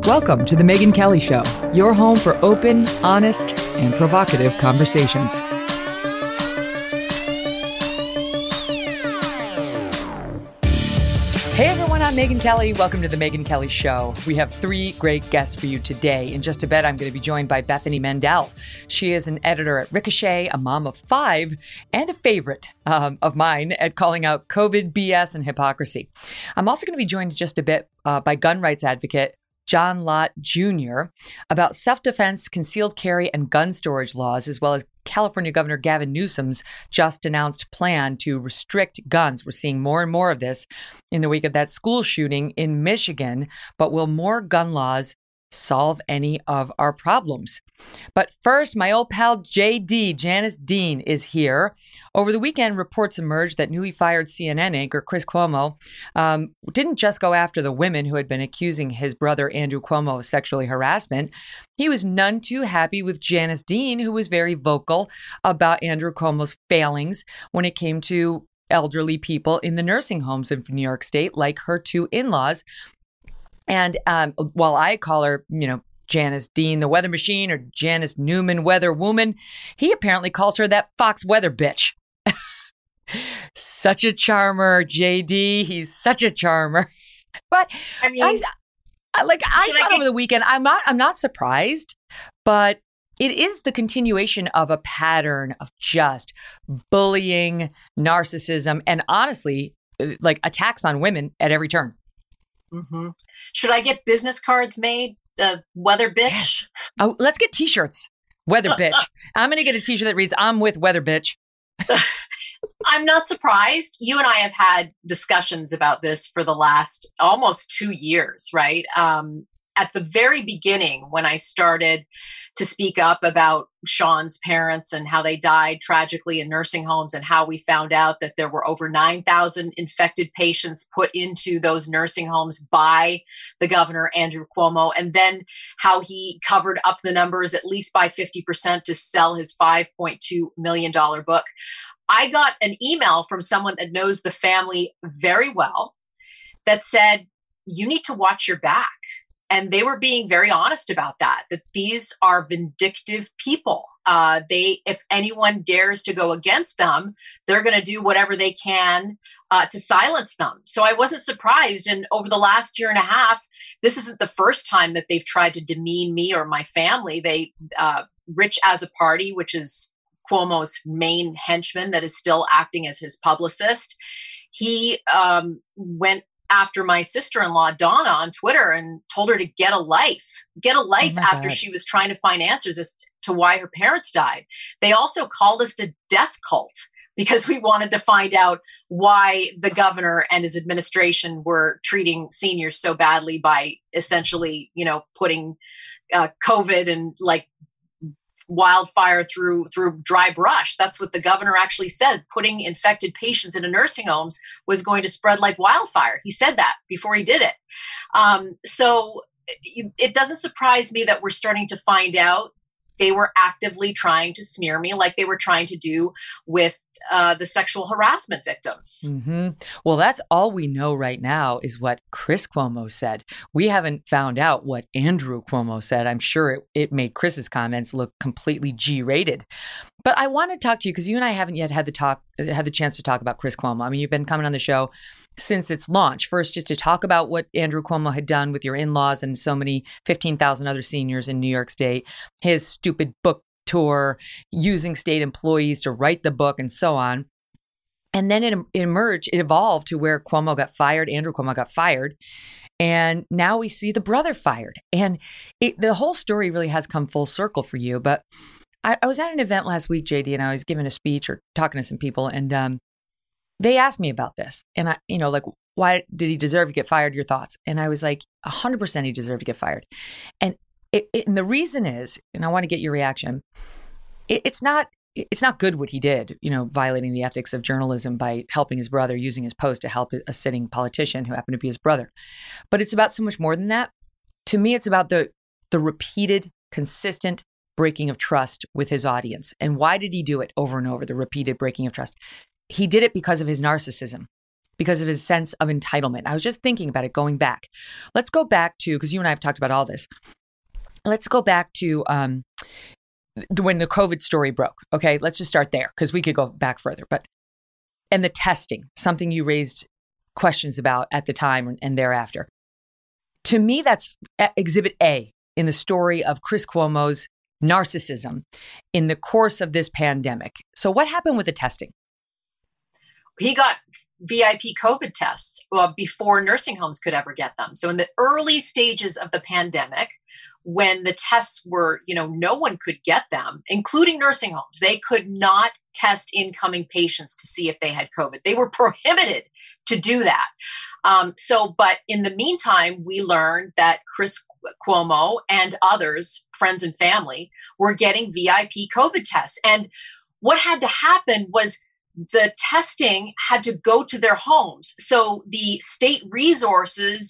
Welcome to The Megyn Kelly Show, your home for open, honest, and provocative conversations. Hey everyone, I'm Megyn Kelly. Welcome to The Megyn Kelly Show. We have three great guests for you today. In just a bit, I'm going to be joined by Bethany Mandel. She is an editor at Ricochet, a mom of five, and a favorite of mine at calling out COVID, BS, and hypocrisy. I'm also going to be joined in just a bit by gun rights advocate John Lott Jr. about self-defense, concealed carry, and gun storage laws, as well as California Governor Gavin Newsom's just announced plan to restrict guns. We're seeing more and more of this in the wake of that school shooting in Michigan. But will more gun laws solve any of our problems? But first, my old pal JD, Janice Dean, is here. Over the weekend, reports emerged that newly fired CNN anchor Chris Cuomo didn't just go after the women who had been accusing his brother Andrew Cuomo of sexually harassment. He was none too happy with Janice Dean, who was very vocal about Andrew Cuomo's failings when it came to elderly people in the nursing homes of New York State, like her two in-laws. And while I call her, Janice Dean, the weather machine, or Janice Newman, weather woman, he apparently calls her that Fox weather bitch. Such a charmer, JD. He's such a charmer. But I mean, I saw it over the weekend. I'm not surprised, but it is the continuation of a pattern of just bullying, narcissism, and honestly, like attacks on women at every turn. Mm-hmm. Should I get business cards made? Weather bitch? Yes. Oh, let's get t-shirts. Weather bitch. I'm going to get a t-shirt that reads, I'm with weather bitch. I'm not surprised. You and I have had discussions about this for the last almost 2 years, right? At the very beginning, when I started to speak up about Sean's parents and how they died tragically in nursing homes, and how we found out that there were over 9,000 infected patients put into those nursing homes by the governor, Andrew Cuomo, and then how he covered up the numbers at least by 50% to sell his $5.2 million book. I got an email from someone that knows the family very well that said, you need to watch your back. And they were being very honest about that these are vindictive people. If anyone dares to go against them, they're going to do whatever they can to silence them. So I wasn't surprised. And over the last year and a half, this isn't the first time that they've tried to demean me or my family. Rich as a Party, which is Cuomo's main henchman that is still acting as his publicist, he went after my sister-in-law, Donna, on Twitter and told her to get a life after she was trying to find answers as to why her parents died. They also called us a death cult because we wanted to find out why the governor and his administration were treating seniors so badly by essentially, putting COVID and like wildfire through dry brush. That's what the governor actually said. Putting infected patients into nursing homes was going to spread like wildfire. He said that before he did it. So it doesn't surprise me that we're starting to find out they were actively trying to smear me like they were trying to do with the sexual harassment victims. Mm-hmm. Well, that's all we know right now is what Chris Cuomo said. We haven't found out what Andrew Cuomo said. I'm sure it made Chris's comments look completely G-rated. But I want to talk to you because you and I haven't yet had the chance to talk about Chris Cuomo. I mean, you've been coming on the show since its launch. First, just to talk about what Andrew Cuomo had done with your in-laws and so many 15,000 other seniors in New York State, his stupid book tour, using state employees to write the book and so on. And then it evolved to where Andrew Cuomo got fired. And now we see the brother fired. And the whole story really has come full circle for you. But I was at an event last week, JD, and I was giving a speech or talking to some people, and they asked me about this. And why did he deserve to get fired? Your thoughts? And I was like, 100% he deserved to get fired. And the reason is, and I want to get your reaction, it's not good what he did, violating the ethics of journalism by helping his brother, using his post to help a sitting politician who happened to be his brother. But it's about so much more than that. To me, it's about the repeated, consistent breaking of trust with his audience. And why did he do it over and over, the repeated breaking of trust? He did it because of his narcissism. because of his sense of entitlement. I was just thinking about it going back. Let's go back to, because you and I have talked about all this. Let's go back to when the COVID story broke. Okay, let's just start there because we could go back further. And the testing, something you raised questions about at the time and thereafter. To me, that's exhibit A in the story of Chris Cuomo's narcissism in the course of this pandemic. So what happened with the testing? He got VIP COVID tests before nursing homes could ever get them. So in the early stages of the pandemic, when the tests were, no one could get them, including nursing homes, they could not test incoming patients to see if they had COVID. They were prohibited to do that. But in the meantime, we learned that Chris Cuomo and others, friends and family, were getting VIP COVID tests. And what had to happen was the testing had to go to their homes. So the state resources,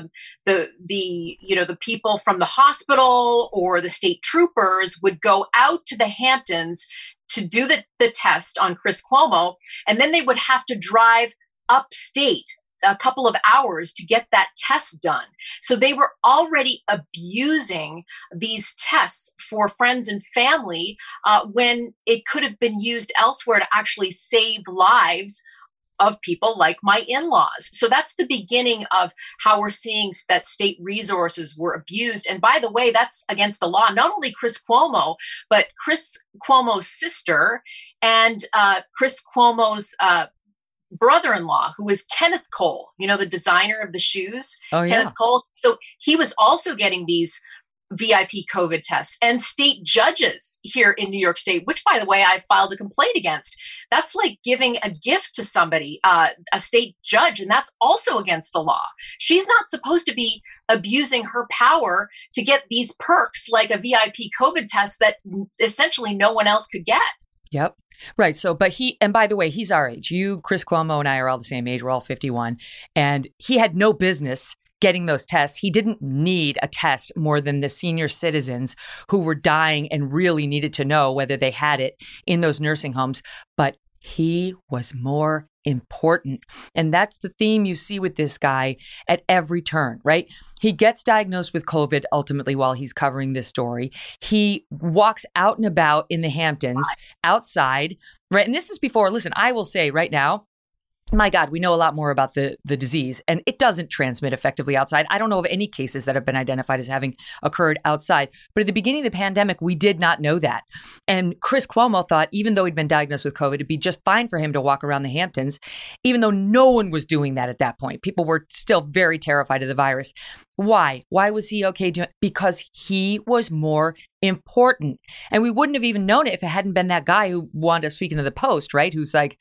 the people from the hospital or the state troopers would go out to the Hamptons to do the test on Chris Cuomo, and then they would have to drive upstate a couple of hours to get that test done. So they were already abusing these tests for friends and family when it could have been used elsewhere to actually save lives of people like my in-laws. So that's the beginning of how we're seeing that state resources were abused. And by the way, that's against the law. Not only Chris Cuomo, but Chris Cuomo's sister and Chris Cuomo's brother-in-law, who was Kenneth Cole, the designer of the shoes. Oh, yeah. Kenneth Cole. So he was also getting these VIP COVID tests, and state judges here in New York State, which, by the way, I filed a complaint against. That's like giving a gift to somebody, a state judge, and that's also against the law. She's not supposed to be abusing her power to get these perks like a VIP COVID test that essentially no one else could get. Yep. Right. So, and by the way, he's our age. You, Chris Cuomo, and I are all the same age. We're all 51. And he had no business getting those tests. He didn't need a test more than the senior citizens who were dying and really needed to know whether they had it in those nursing homes. But he was more important. And that's the theme you see with this guy at every turn, right? He gets diagnosed with COVID ultimately while he's covering this story. He walks out and about in the Hamptons outside, right? And this is before, listen, I will say right now, my God, we know a lot more about the disease, and it doesn't transmit effectively outside. I don't know of any cases that have been identified as having occurred outside. But at the beginning of the pandemic, we did not know that. And Chris Cuomo thought, even though he'd been diagnosed with COVID, it'd be just fine for him to walk around the Hamptons, even though no one was doing that at that point. People were still very terrified of the virus. Why? Why was he okay doing it? Because he was more important. And we wouldn't have even known it if it hadn't been that guy who wound up speaking to the Post, right? Who's like,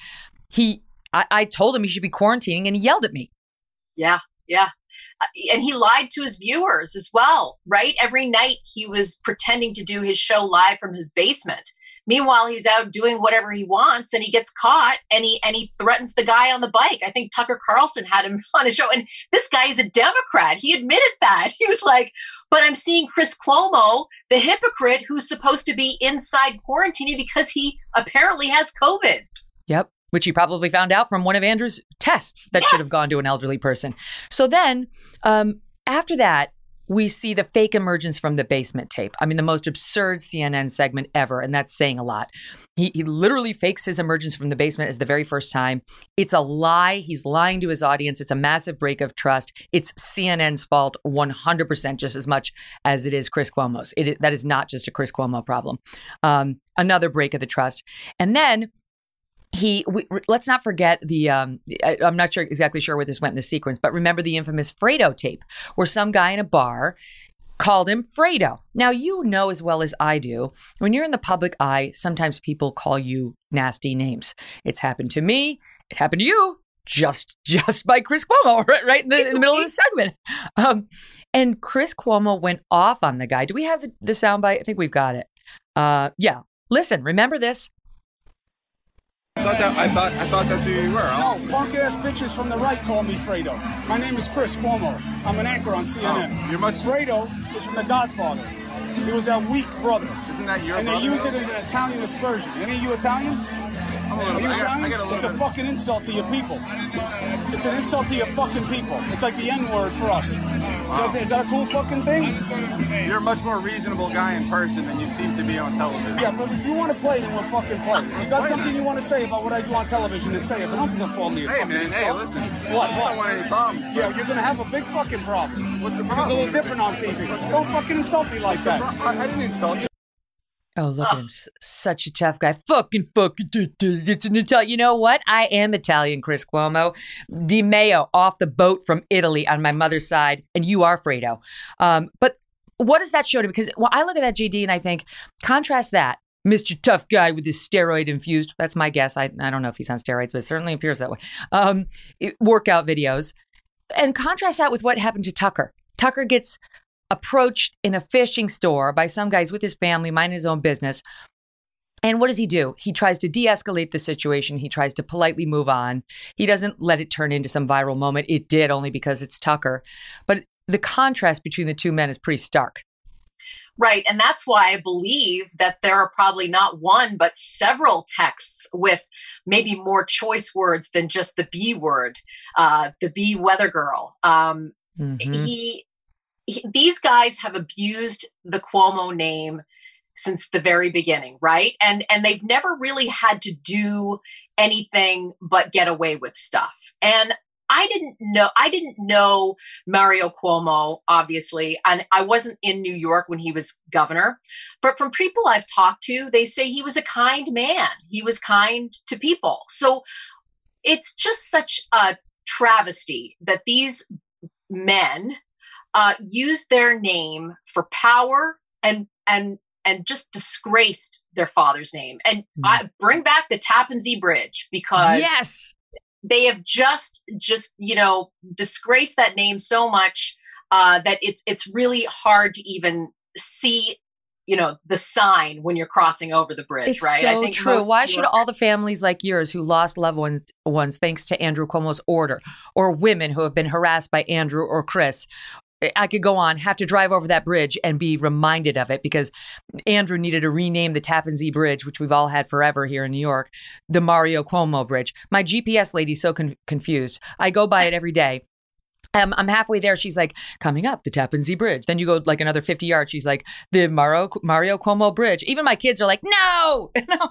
I told him he should be quarantining and he yelled at me. Yeah. And he lied to his viewers as well, right? Every night he was pretending to do his show live from his basement. Meanwhile, he's out doing whatever he wants and he gets caught and he threatens the guy on the bike. I think Tucker Carlson had him on his show. And this guy is a Democrat. He admitted that. He was like, but I'm seeing Chris Cuomo, the hypocrite who's supposed to be inside quarantining because he apparently has COVID. Yep. Which he probably found out from one of Andrew's tests that should have gone to an elderly person. So then after that, we see the fake emergence from the basement tape. I mean, the most absurd CNN segment ever. And that's saying a lot. He literally fakes his emergence from the basement as the very first time. It's a lie. He's lying to his audience. It's a massive break of trust. It's CNN's fault 100%, just as much as it is Chris Cuomo's. That is not just a Chris Cuomo problem. Another break of the trust. And then let's not forget I'm not exactly sure where this went in the sequence, but remember the infamous Fredo tape where some guy in a bar called him Fredo. Now, you know as well as I do, when you're in the public eye, sometimes people call you nasty names. It's happened to me. It happened to you just by Chris Cuomo, right in the middle of the segment. And Chris Cuomo went off on the guy. Do we have the soundbite? I think we've got it. Yeah. Listen, remember this? I thought that's who you were. No, punk-ass bitches from the right call me Fredo. My name is Chris Cuomo. I'm an anchor on CNN. You're much... Fredo is from The Godfather. He was that weak brother. Isn't that your brother? And they use it as an Italian aspersion. Any of you Italian? Are you Italian? It's a fucking insult to your people. It's an insult to your fucking people. It's like the N-word for us. Is that a cool fucking thing? You're a much more reasonable guy in person than you seem to be on television. Yeah, but if you want to play, then we'll fucking play. If you got something you want to say about what I do on television, then say it. But don't call me a fucking insult. Hey, listen. What? I don't want any problems. Yeah, you're going to have a big fucking problem. What's the It's a problem? little different on TV. Don't fucking insult me like that. I didn't insult you. Oh, look at him. Such a tough guy. Fucking. It's an Italian. You know what? I am Italian, Chris Cuomo. Di Maio off the boat from Italy on my mother's side. And you are Fredo. But what does that show to me? Because I look at that, JD, and I think, contrast that. Mr. Tough Guy with his steroid infused. That's my guess. I don't know if he's on steroids, but it certainly appears that way. Workout videos. And contrast that with what happened to Tucker. Tucker gets approached in a fishing store by some guys with his family, minding his own business. And what does he do? He tries to de-escalate the situation. He tries to politely move on. He doesn't let it turn into some viral moment. It did, only because it's Tucker. But the contrast between the two men is pretty stark. Right. And that's why I believe that there are probably not one, but several texts with maybe more choice words than just the B word, the B weather girl. These guys have abused the Cuomo name since the very beginning, right? And they've never really had to do anything but get away with stuff. And I didn't know Mario Cuomo, obviously, and I wasn't in New York when he was governor. But from people I've talked to, they say he was a kind man. He was kind to people. So it's just such a travesty that these men used their name for power and just disgraced their father's name. And I bring back the Tappan Zee Bridge, because yes, they have just disgraced that name so much that it's really hard to even see the sign when you're crossing over the bridge. It's right? so true. Why should all the families like yours who lost loved ones thanks to Andrew Cuomo's order, or women who have been harassed by Andrew or Chris, I could go on, have to drive over that bridge and be reminded of it because Andrew needed to rename the Tappan Zee Bridge, which we've all had forever here in New York, the Mario Cuomo Bridge. My GPS lady's so confused. I go by it every day. I'm halfway there. She's like, coming up, the Tappan Zee Bridge. Then you go like another 50 yards. She's like, the Mario Cuomo Bridge. Even my kids are like, no.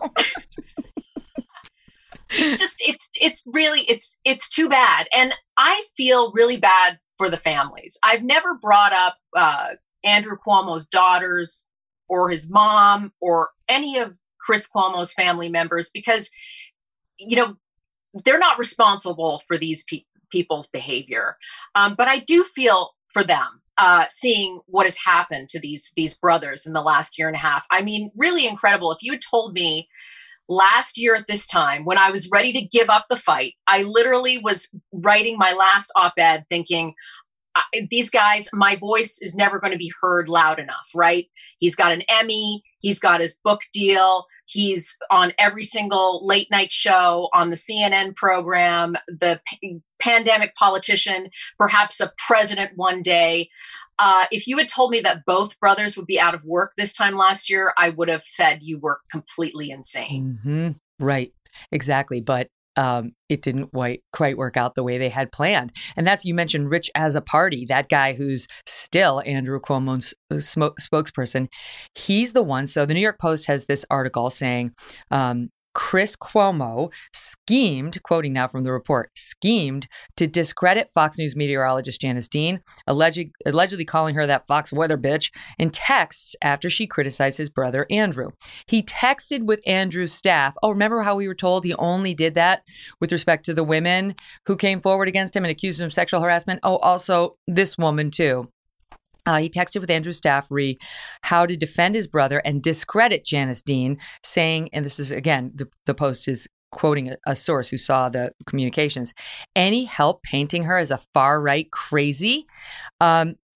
It's too bad. And I feel really bad for the families. I've never brought up Andrew Cuomo's daughters or his mom or any of Chris Cuomo's family members because, they're not responsible for these people's behavior. But I do feel for them seeing what has happened to these brothers in the last year and a half. I mean, really incredible. If you had told me last year at this time, when I was ready to give up the fight, I literally was writing my last op-ed thinking, these guys, my voice is never going to be heard loud enough, right? He's got an Emmy. He's got his book deal. He's on every single late night show on the CNN program, the pandemic politician, perhaps a president one day. If you had told me that both brothers would be out of work this time last year, I would have said you were completely insane. Mm-hmm. Right. Exactly. But it didn't quite work out the way they had planned. And that's, you mentioned Rich as a party, that guy who's still Andrew Cuomo's spokesperson. He's the one. So the New York Post has this article saying, Chris Cuomo schemed, quoting now from the report, schemed to discredit Fox News meteorologist Janice Dean, allegedly calling her that Fox weather bitch, in texts after she criticized his brother Andrew. He texted with Andrew's staff. Oh, remember how we were told he only did that with respect to the women who came forward against him and accused him of sexual harassment? Oh, also this woman too. He texted with Andrew's staff, how to defend his brother and discredit Janice Dean, saying, and this is, again, the Post is quoting a source who saw the communications, any help painting her as a far-right crazy?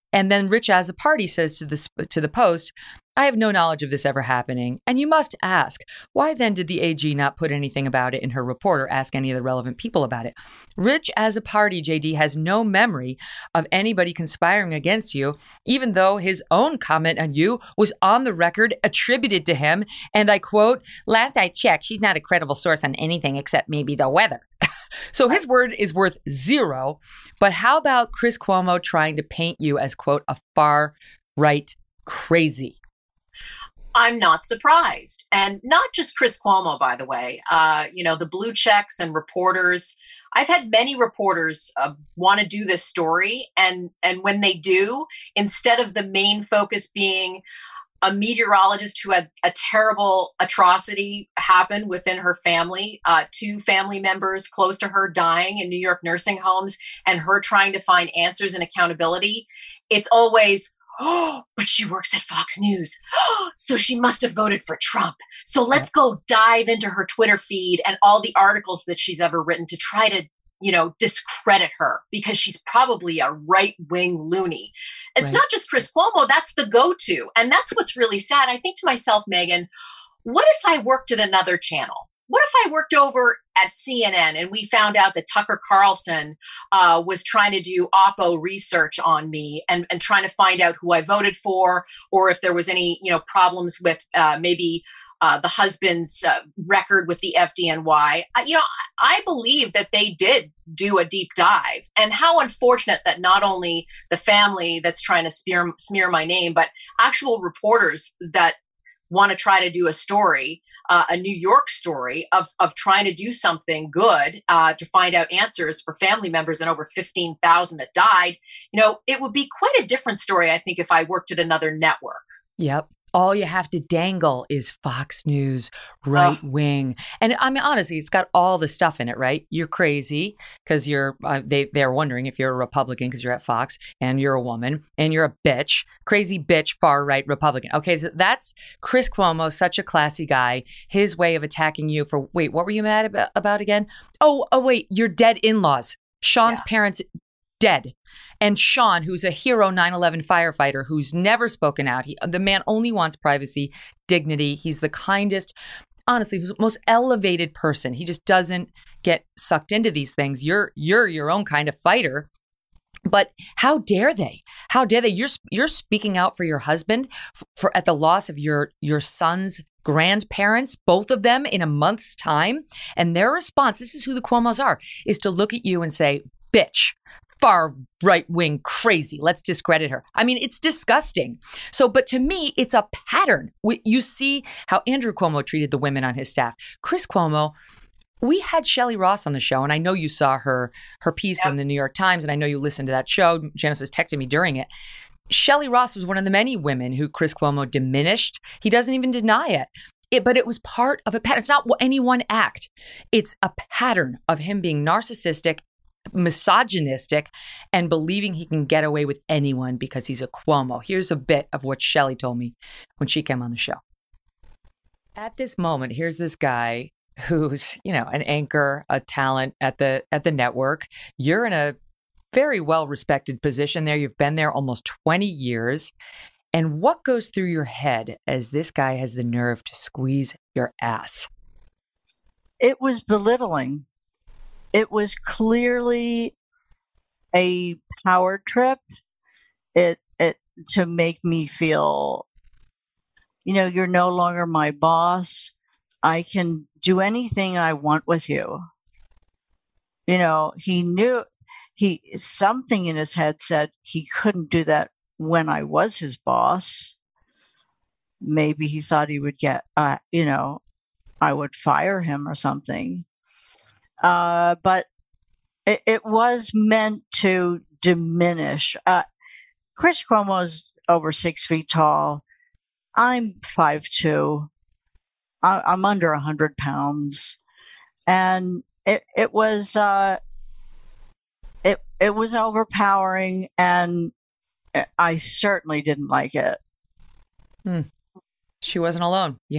And then Rich as a party says to the Post, I have no knowledge of this ever happening. And you must ask, why then did the AG not put anything about it in her report or ask any of the relevant people about it? Rich as a party, JD, has no memory of anybody conspiring against you, even though his own comment on you was on the record attributed to him. And I quote, last I checked, she's not a credible source on anything except maybe the weather. So his word is worth zero. But how about Chris Cuomo trying to paint you as, quote, a far right crazy? I'm not surprised. And not just Chris Cuomo, by the way. The blue checks and reporters. I've had many reporters want to do this story. And when they do, instead of the main focus being a meteorologist who had a terrible atrocity happen within her family, 2 family members close to her dying in New York nursing homes, and her trying to find answers and accountability, it's always, oh, but she works at Fox News. Oh, so she must have voted for Trump. So let's go dive into her Twitter feed and all the articles that she's ever written to try to, discredit her because she's probably a right-wing loony. It's not just Chris Cuomo. That's the go-to. And that's what's really sad. I think to myself, Megyn, what if I worked at another channel? What if I worked over at CNN and we found out that Tucker Carlson was trying to do Oppo research on me and trying to find out who I voted for, or if there was any, problems with maybe the husband's record with the FDNY. I believe that they did do a deep dive, and how unfortunate that not only the family that's trying to smear my name, but actual reporters that want to try to do a story, a New York story of trying to do something good to find out answers for family members and over 15,000 that died. It would be quite a different story, I think, if I worked at another network. Yep. All you have to dangle is Fox News, right wing. And I mean, honestly, it's got all the stuff in it, right? You're crazy because they're wondering if you're a Republican because you're at Fox, and you're a woman and you're a bitch, crazy bitch, far right Republican. Okay, so that's Chris Cuomo, such a classy guy. His way of attacking you for, wait, what were you mad about again? Oh, wait, your dead in-laws. Sean's parents dead. And Sean, who's a hero 9/11 firefighter who's never spoken out. The man only wants privacy, dignity. He's the kindest, honestly, most elevated person. He just doesn't get sucked into these things. You're your own kind of fighter. But how dare they? How dare they? You're speaking out for your husband for at the loss of your son's grandparents, both of them in a month's time. And their response, this is who the Cuomos are, is to look at you and say, bitch, far right-wing crazy. Let's discredit her. I mean, it's disgusting. So, but to me, it's a pattern. You see how Andrew Cuomo treated the women on his staff. Chris Cuomo, we had Shelley Ross on the show, and I know you saw her piece in the New York Times, and I know you listened to that show. Janice was texting me during it. Shelley Ross was one of the many women who Chris Cuomo diminished. He doesn't even deny it. But it was part of a pattern. It's not any one act. It's a pattern of him being narcissistic, misogynistic, and believing he can get away with anyone because he's a Cuomo. Here's a bit of what Shelley told me when she came on the show. At this moment, here's this guy who's, an anchor, a talent at the network. You're in a very well-respected position there. You've been there almost 20 years. And what goes through your head as this guy has the nerve to squeeze your ass? It was belittling. It was clearly a power trip. It to make me feel, you're no longer my boss. I can do anything I want with you. He knew something in his head said he couldn't do that when I was his boss. Maybe he thought he would get, I would fire him or something. But it was meant to diminish. Chris Cuomo's over 6 feet tall. I'm 5'2". I'm under 100 pounds, and it was overpowering, and I certainly didn't like it. She wasn't alone. You had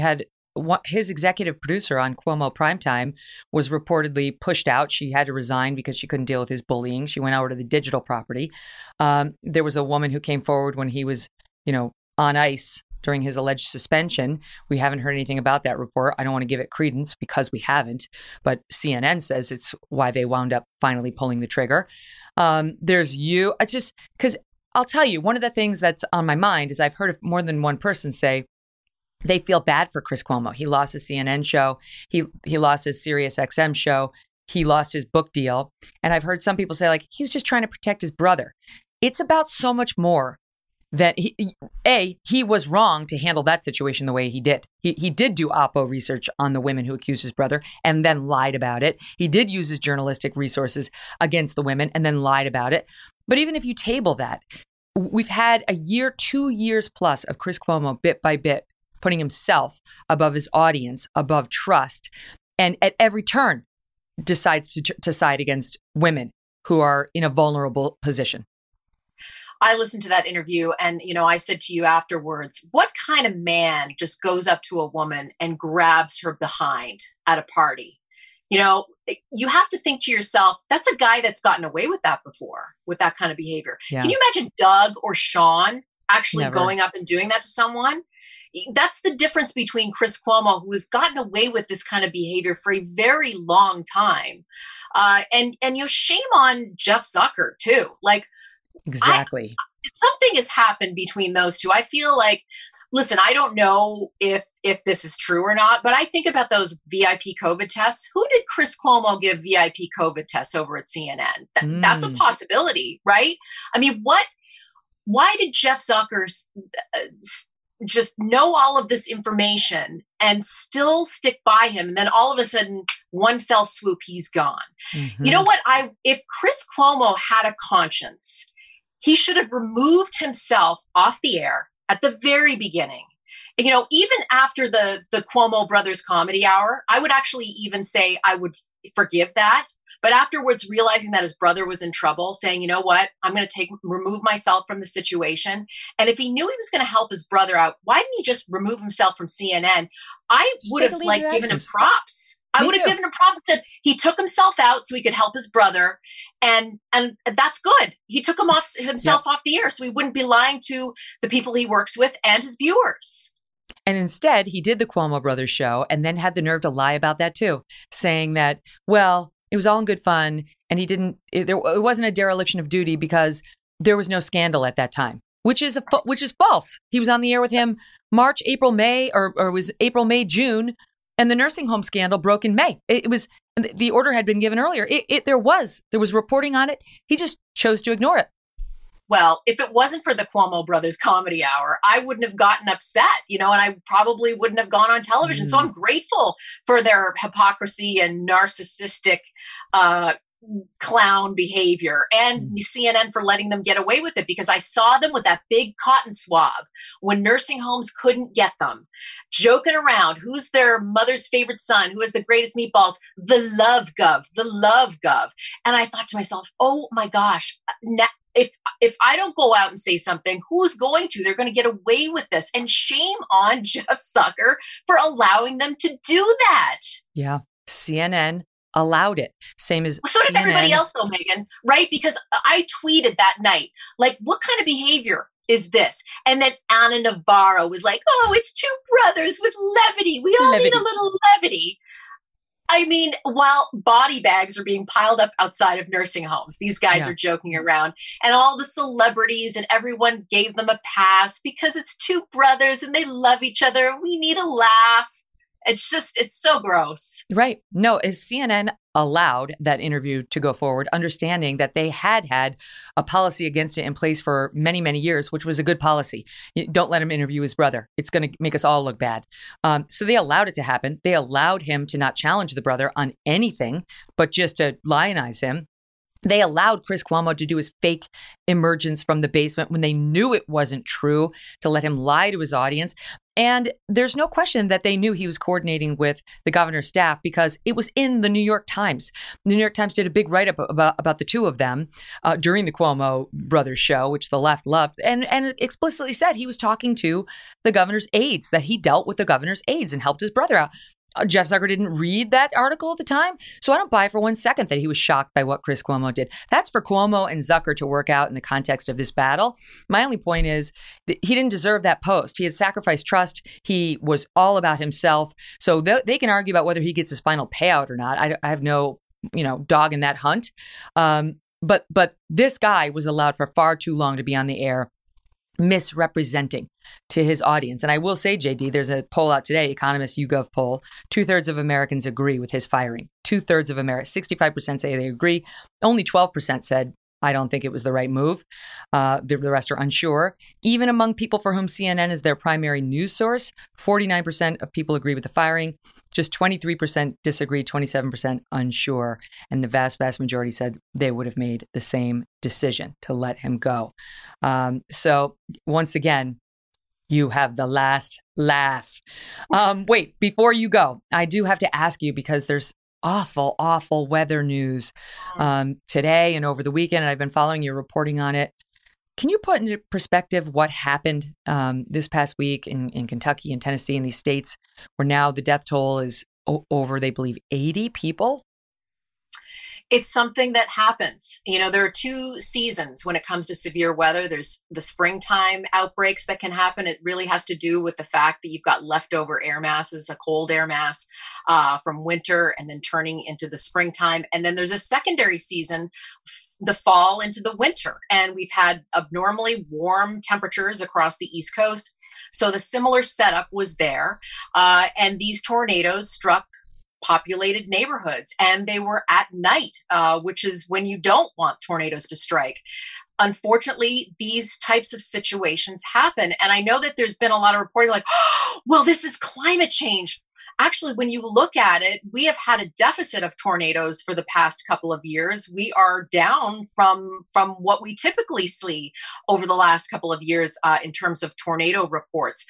his executive producer on Cuomo Primetime was reportedly pushed out. She had to resign because she couldn't deal with his bullying. She went over to the digital property. There was a woman who came forward when he was, on ice during his alleged suspension. We haven't heard anything about that report. I don't want to give it credence because we haven't, but CNN says it's why they wound up finally pulling the trigger. There's you. It's just because I'll tell you, one of the things that's on my mind is I've heard of more than one person say they feel bad for Chris Cuomo. He lost his CNN show. He lost his Sirius XM show. He lost his book deal. And I've heard some people say, like, he was just trying to protect his brother. It's about so much more. That he was wrong to handle that situation the way he did. He did do Oppo research on the women who accused his brother and then lied about it. He did use his journalistic resources against the women and then lied about it. But even if you table that, we've had a year, 2 years plus of Chris Cuomo bit by bit putting himself above his audience, above trust, and at every turn decides to side against women who are in a vulnerable position. I listened to that interview and, I said to you afterwards, what kind of man just goes up to a woman and grabs her behind at a party? You have to think to yourself, that's a guy that's gotten away with that before, with that kind of behavior. Yeah. Can you imagine Doug or Sean actually going up and doing that to someone? That's the difference between Chris Cuomo, who has gotten away with this kind of behavior for a very long time. And shame on Jeff Zucker too. Like, exactly. Something has happened between those two. I feel like, listen, I don't know if this is true or not, but I think about those VIP COVID tests. Who did Chris Cuomo give VIP COVID tests over at CNN? That's a possibility, right? I mean, why did Jeff Zucker just know all of this information and still stick by him? And then all of a sudden, one fell swoop, he's gone. Mm-hmm. You know what? If Chris Cuomo had a conscience, he should have removed himself off the air at the very beginning. Even after the Cuomo Brothers Comedy Hour, I would actually even say I would forgive that. But afterwards, realizing that his brother was in trouble, saying, you know what, I'm going to remove myself from the situation. And if he knew he was going to help his brother out, why didn't he just remove himself from CNN? I would have given him props. I would have given him props and said he took himself out so he could help his brother. And that's good. He took himself off the air so he wouldn't be lying to the people he works with and his viewers. And instead, he did the Cuomo Brothers show and then had the nerve to lie about that too, saying that, well, it was all in good fun, and it wasn't a dereliction of duty because there was no scandal at that time, which is false. He was on the air with him March, April, May, or it was April, May, June, and the nursing home scandal broke in May. The order had been given earlier. There was reporting on it. He just chose to ignore it. Well, if it wasn't for the Cuomo Brothers Comedy Hour, I wouldn't have gotten upset, and I probably wouldn't have gone on television. So I'm grateful for their hypocrisy and narcissistic clown behavior and CNN for letting them get away with it, because I saw them with that big cotton swab when nursing homes couldn't get them, joking around. Who's their mother's favorite son? Who has the greatest meatballs? The Love Gov. And I thought to myself, oh my gosh, if I don't go out and say something, who's going to? They're going to get away with this. And shame on Jeff Zucker for allowing them to do that. Yeah. CNN allowed it. Same as so did everybody else though, Megan, right? Because I tweeted that night, like, what kind of behavior is this? And then Ana Navarro was like, oh, it's two brothers with levity. We all need a little levity. I mean, while body bags are being piled up outside of nursing homes, these guys are joking around, and all the celebrities and everyone gave them a pass because it's two brothers and they love each other. We need a laugh. It's so gross. Right. No, is CNN allowed that interview to go forward, understanding that they had a policy against it in place for many, many years, which was a good policy. Don't let him interview his brother. It's going to make us all look bad. So they allowed it to happen. They allowed him to not challenge the brother on anything, but just to lionize him. They allowed Chris Cuomo to do his fake emergence from the basement when they knew it wasn't true, to let him lie to his audience. And there's no question that they knew he was coordinating with the governor's staff because it was in the New York Times. The New York Times did a big write-up about the two of them during the Cuomo brothers show, which the left loved, and explicitly said he was talking to the governor's aides, that he dealt with the governor's aides and helped his brother out. Jeff Zucker didn't read that article at the time, so I don't buy for one second that he was shocked by what Chris Cuomo did. That's for Cuomo and Zucker to work out in the context of this battle. My only point is that he didn't deserve that post. He had sacrificed trust. He was all about himself. So they can argue about whether he gets his final payout or not. I have no, dog in that hunt. But this guy was allowed for far too long to be on the air, misrepresenting to his audience. And I will say, JD, there's a poll out today, Economist YouGov poll. 2/3 of Americans agree with his firing. 2/3 of Americans, 65% say they agree. Only 12% said, I don't think it was the right move. The rest are unsure. Even among people for whom CNN is their primary news source, 49% of people agree with the firing. Just 23% disagree, 27% unsure. And the vast, vast majority said they would have made the same decision to let him go. So once again, you have the last laugh. Wait, before you go, I do have to ask you, because there's awful weather news today and over the weekend, and I've been following your reporting on it. Can you put into perspective what happened this past week in Kentucky and Tennessee and these states where now the death toll is over, they believe, 80 people? It's something that happens. There are two seasons when it comes to severe weather. There's the springtime outbreaks that can happen. It really has to do with the fact that you've got leftover air masses, a cold air mass from winter, and then turning into the springtime. And then there's a secondary season, the fall into the winter. And we've had abnormally warm temperatures across the East Coast. So the similar setup was there. And these tornadoes struck populated neighborhoods, and they were at night, which is when you don't want tornadoes to strike. Unfortunately, these types of situations happen. And I know that there's been a lot of reporting like, oh, well, this is climate change. Actually, when you look at it, we have had a deficit of tornadoes for the past couple of years. We are down from what we typically see over the last couple of years in terms of tornado reports.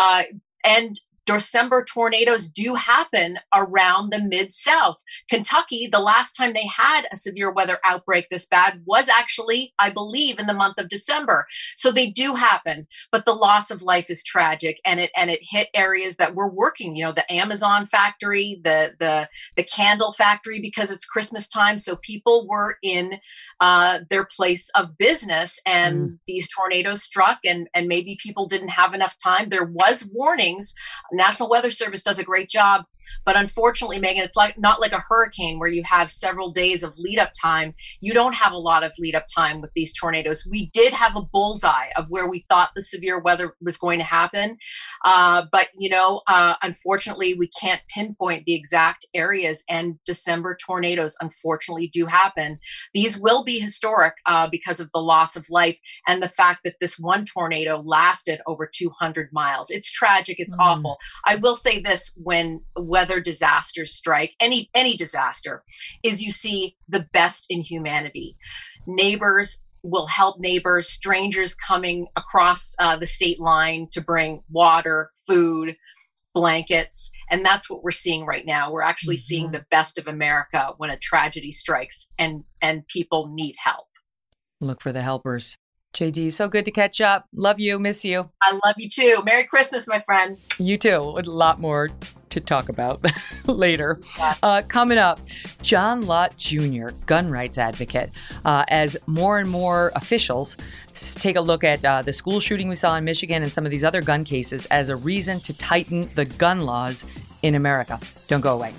And December tornadoes do happen around the Mid-South. Kentucky, the last time they had a severe weather outbreak this bad was actually, I believe, in the month of December. So they do happen, but the loss of life is tragic, and it hit areas that were working. The Amazon factory, the candle factory, because it's Christmas time, so people were in their place of business, and these tornadoes struck, and maybe people didn't have enough time. There was warnings. National Weather Service does a great job, but unfortunately, Megan, it's not like a hurricane where you have several days of lead up time. You don't have a lot of lead up time with these tornadoes. We did have a bullseye of where we thought the severe weather was going to happen. But unfortunately, we can't pinpoint the exact areas, and December tornadoes unfortunately do happen. These will be historic because of the loss of life and the fact that this one tornado lasted over 200 miles. It's tragic. It's awful. I will say this: when weather disasters strike, any disaster, is you see the best in humanity. Neighbors will help neighbors, strangers coming across the state line to bring water, food, blankets. And that's what we're seeing right now. We're actually seeing the best of America when a tragedy strikes and people need help. Look for the helpers. JD, so good to catch up. Love you. Miss you. I love you too. Merry Christmas, my friend. You too. A lot more to talk about later. Coming up, John Lott Jr., gun rights advocate, as more and more officials take a look at the school shooting we saw in Michigan and some of these other gun cases as a reason to tighten the gun laws in America. Don't go away.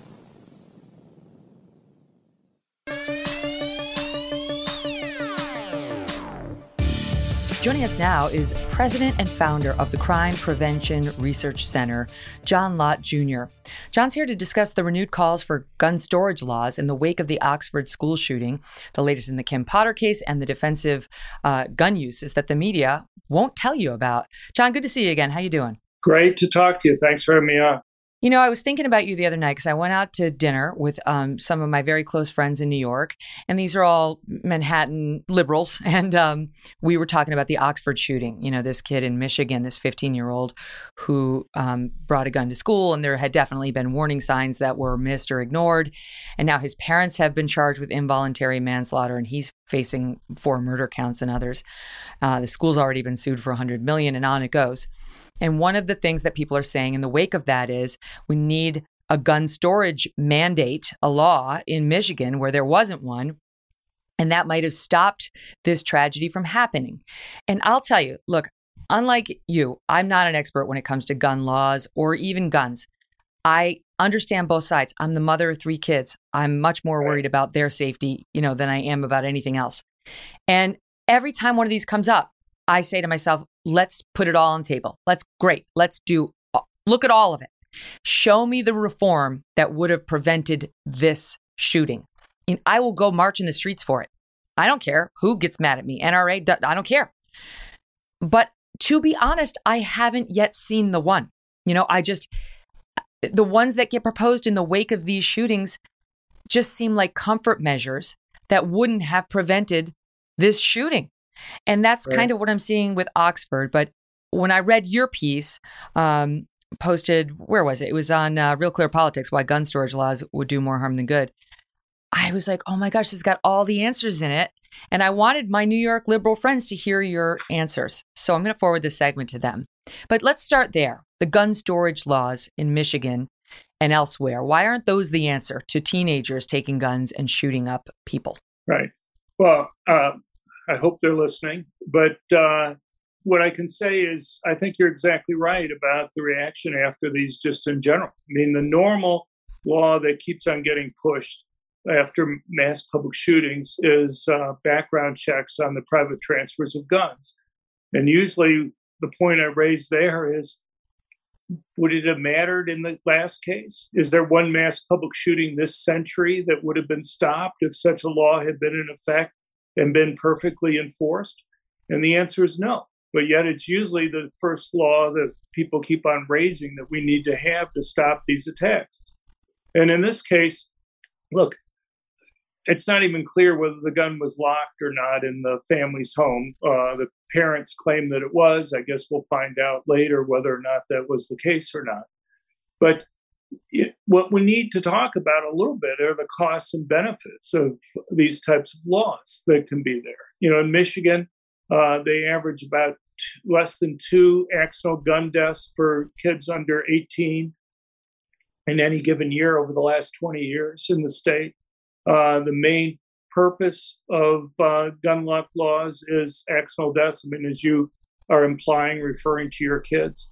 Joining us now is president and founder of the Crime Prevention Research Center, John Lott Jr. John's here to discuss the renewed calls for gun storage laws in the wake of the Oxford school shooting, the latest in the Kim Potter case, and the defensive gun uses that the media won't tell you about. John, good to see you again. How you doing? Great to talk to you. Thanks for having me on. You know, I was thinking about you the other night because I went out to dinner with some of my very close friends in New York, and these are all Manhattan liberals. And we were talking about the Oxford shooting. You know, this kid in Michigan, this 15-year-old who brought a gun to school, and there had definitely been warning signs that were missed or ignored. And now his parents have been charged with involuntary manslaughter, and he's facing 4 murder counts and others. The school's already been sued for $100 million, and on it goes. And one of the things that people are saying in the wake of that is we need a gun storage mandate, a law in Michigan where there wasn't one. And that might have stopped this tragedy from happening. And I'll tell you, look, unlike you, I'm not an expert when it comes to gun laws or even guns. I understand both sides. I'm the mother of 3 kids. I'm much more worried about their safety, than I am about anything else. And every time one of these comes up, I say to myself, let's put it all on the table. Let's look at all of it. Show me the reform that would have prevented this shooting. And I will go march in the streets for it. I don't care who gets mad at me. NRA, I don't care. But to be honest, I haven't yet seen the one. The ones that get proposed in the wake of these shootings just seem like comfort measures that wouldn't have prevented this shooting. And that's kind of what I'm seeing with Oxford. But when I read your piece posted, where was it? It was on Real Clear Politics, Why Gun Storage Laws Would Do More Harm Than Good. I was like, oh my gosh, this has got all the answers in it. And I wanted my New York liberal friends to hear your answers. So I'm going to forward this segment to them. But let's start there. The gun storage laws in Michigan and elsewhere. Why aren't those the answer to teenagers taking guns and shooting up people? Right. Well, I hope they're listening. But what I can say is I think you're exactly right about the reaction after these just in general. I mean, the normal law that keeps on getting pushed after mass public shootings is background checks on the private transfers of guns. And usually the point I raised there is, would it have mattered in the last case? Is there one mass public shooting this century that would have been stopped if such a law had been in effect and been perfectly enforced? And the answer is no. But yet it's usually the first law that people keep on raising that we need to have to stop these attacks. And in this case, look, it's not even clear whether the gun was locked or not in the family's home. The parents claim that it was. I guess we'll find out later whether or not that was the case or not. But what we need to talk about a little bit are the costs and benefits of these types of laws that can be there. In Michigan, they average about less than 2 accidental gun deaths for kids under 18 in any given year over the last 20 years in the state. The main purpose of gun lock laws is accidental deaths. I mean, as you are implying, referring to your kids.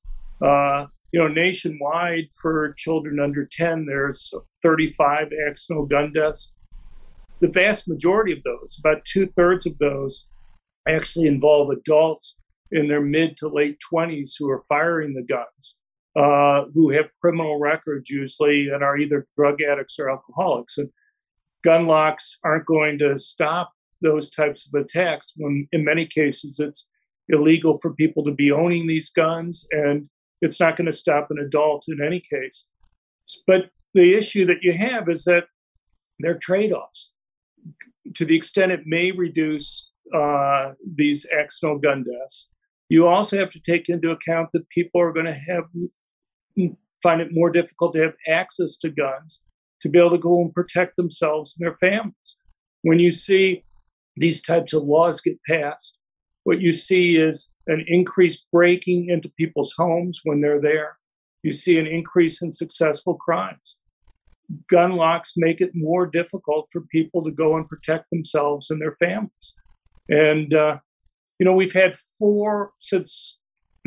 Nationwide for children under 10, there's 35 accidental gun deaths. The vast majority of those, about 2/3 of those, actually involve adults in their mid to late 20s who are firing the guns, who have criminal records usually and are either drug addicts or alcoholics. And gun locks aren't going to stop those types of attacks when in many cases it's illegal for people to be owning these guns, and it's not going to stop an adult in any case. But the issue that you have is that there are trade-offs. To the extent it may reduce these accidental gun deaths, you also have to take into account that people are going to find it more difficult to have access to guns to be able to go and protect themselves and their families. When you see these types of laws get passed, what you see is an increased breaking into people's homes when they're there. You see an increase in successful crimes. Gun locks make it more difficult for people to go and protect themselves and their families. And, we've had since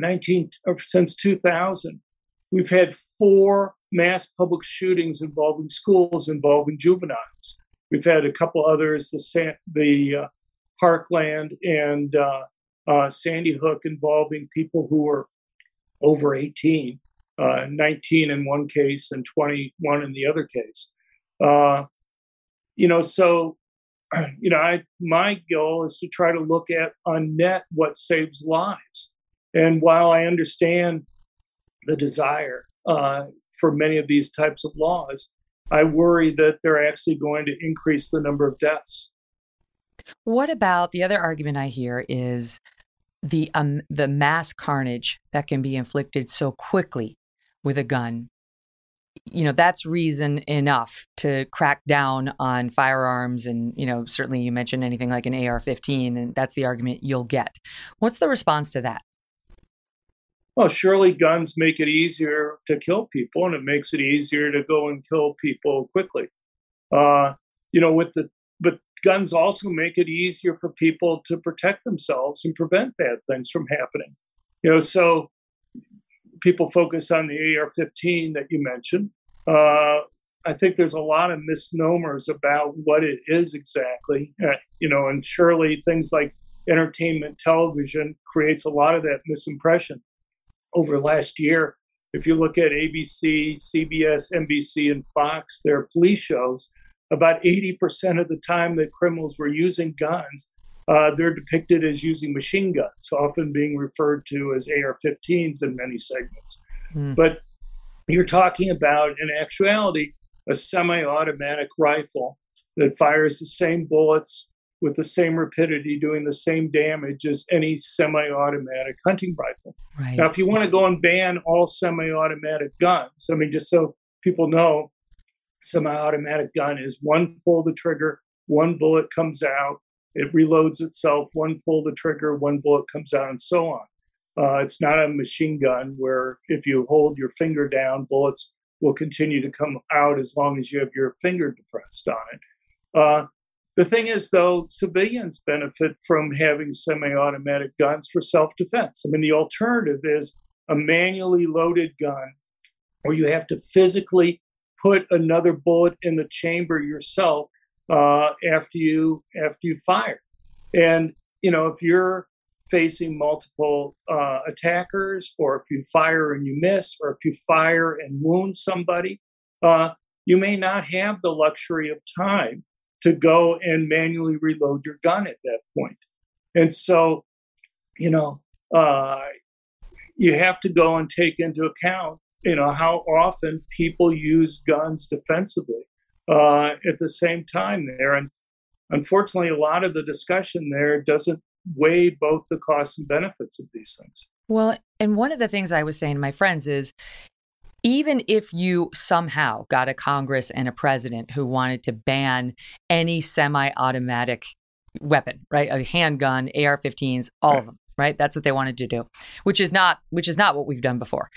2000, we've had 4 mass public shootings involving schools, involving juveniles. We've had a couple others, the Parkland and Sandy Hook, involving people who were over 18, 19 in one case and 21 in the other case. My goal is to try to look at on net what saves lives. And while I understand the desire for many of these types of laws, I worry that they're actually going to increase the number of deaths. What about the other argument I hear is the mass carnage that can be inflicted so quickly with a gun? That's reason enough to crack down on firearms. And, certainly you mentioned anything like an AR-15, and that's the argument you'll get. What's the response to that? Well, surely guns make it easier to kill people, and it makes it easier to go and kill people quickly. But guns also make it easier for people to protect themselves and prevent bad things from happening. So people focus on the AR-15 that you mentioned. I think there's a lot of misnomers about what it is exactly, and surely things like entertainment television creates a lot of that misimpression. Over last year, if you look at ABC, CBS, NBC, and Fox, their police shows, about 80% of the time that criminals were using guns, they're depicted as using machine guns, often being referred to as AR-15s in many segments. But you're talking about, in actuality, a semi-automatic rifle that fires the same bullets with the same rapidity, doing the same damage as any semi-automatic hunting rifle. Right. Now, if you want to go and ban all semi-automatic guns, just so people know, semi-automatic gun is one pull the trigger, one bullet comes out, it reloads itself, one pull the trigger, one bullet comes out, and so on. It's not a machine gun where if you hold your finger down, bullets will continue to come out as long as you have your finger depressed on it. The thing is, though, civilians benefit from having semi-automatic guns for self-defense. The alternative is a manually loaded gun where you have to physically put another bullet in the chamber yourself after you fire. And, if you're facing multiple attackers, or if you fire and you miss, or if you fire and wound somebody, you may not have the luxury of time to go and manually reload your gun at that point. And so, you have to go and take into account, how often people use guns defensively at the same time there. And unfortunately, a lot of the discussion there doesn't weigh both the costs and benefits of these things. Well, and one of the things I was saying to my friends is, even if you somehow got a Congress and a president who wanted to ban any semi-automatic weapon, right? A handgun, AR-15s, all of them, right? That's what they wanted to do, which is not what we've done before.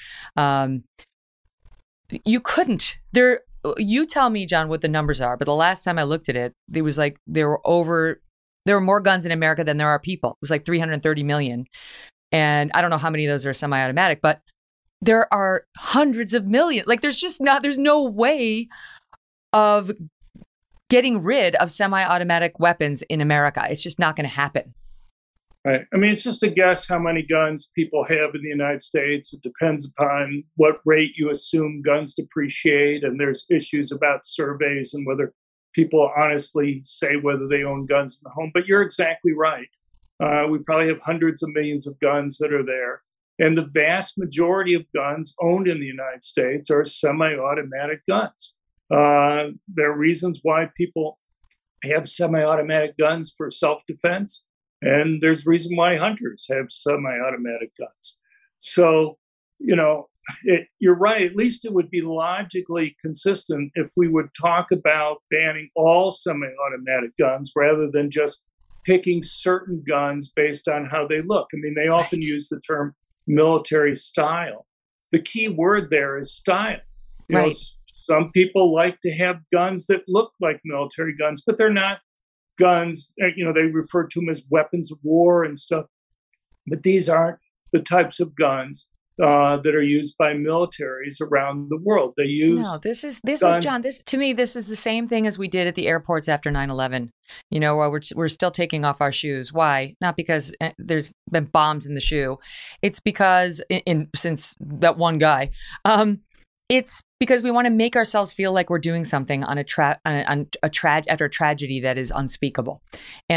You couldn't. You tell me, John, what the numbers are, but the last time I looked at it, there was like there were more guns in America than there are people. It was like 330 million. And I don't know how many of those are semi-automatic, but there are hundreds of millions. Like there's no way of getting rid of semi-automatic weapons in America. It's just not going to happen. Right. It's just a guess how many guns people have in the United States. It depends upon what rate you assume guns depreciate. And there's issues about surveys and whether people honestly say whether they own guns in the home. But you're exactly right. We probably have hundreds of millions of guns that are there. And the vast majority of guns owned in the United States are semi-automatic guns. There are reasons why people have semi-automatic guns for self-defense, and there's reason why hunters have semi-automatic guns. So, you're right. At least it would be logically consistent if we would talk about banning all semi-automatic guns rather than just picking certain guns based on how they look. They often use the term military style. The key word there is style. Right. Some people like to have guns that look like military guns, but they're not guns. They refer to them as weapons of war and stuff. But these aren't the types of guns that are used by militaries around the world. They use this is John. This to me, this is the same thing as we did at the airports after 9/11. While we're still taking off our shoes. Why? Not because there's been bombs in the shoe. It's because since that one guy, it's because we want to make ourselves feel like we're doing something on after a tragedy that is unspeakable. And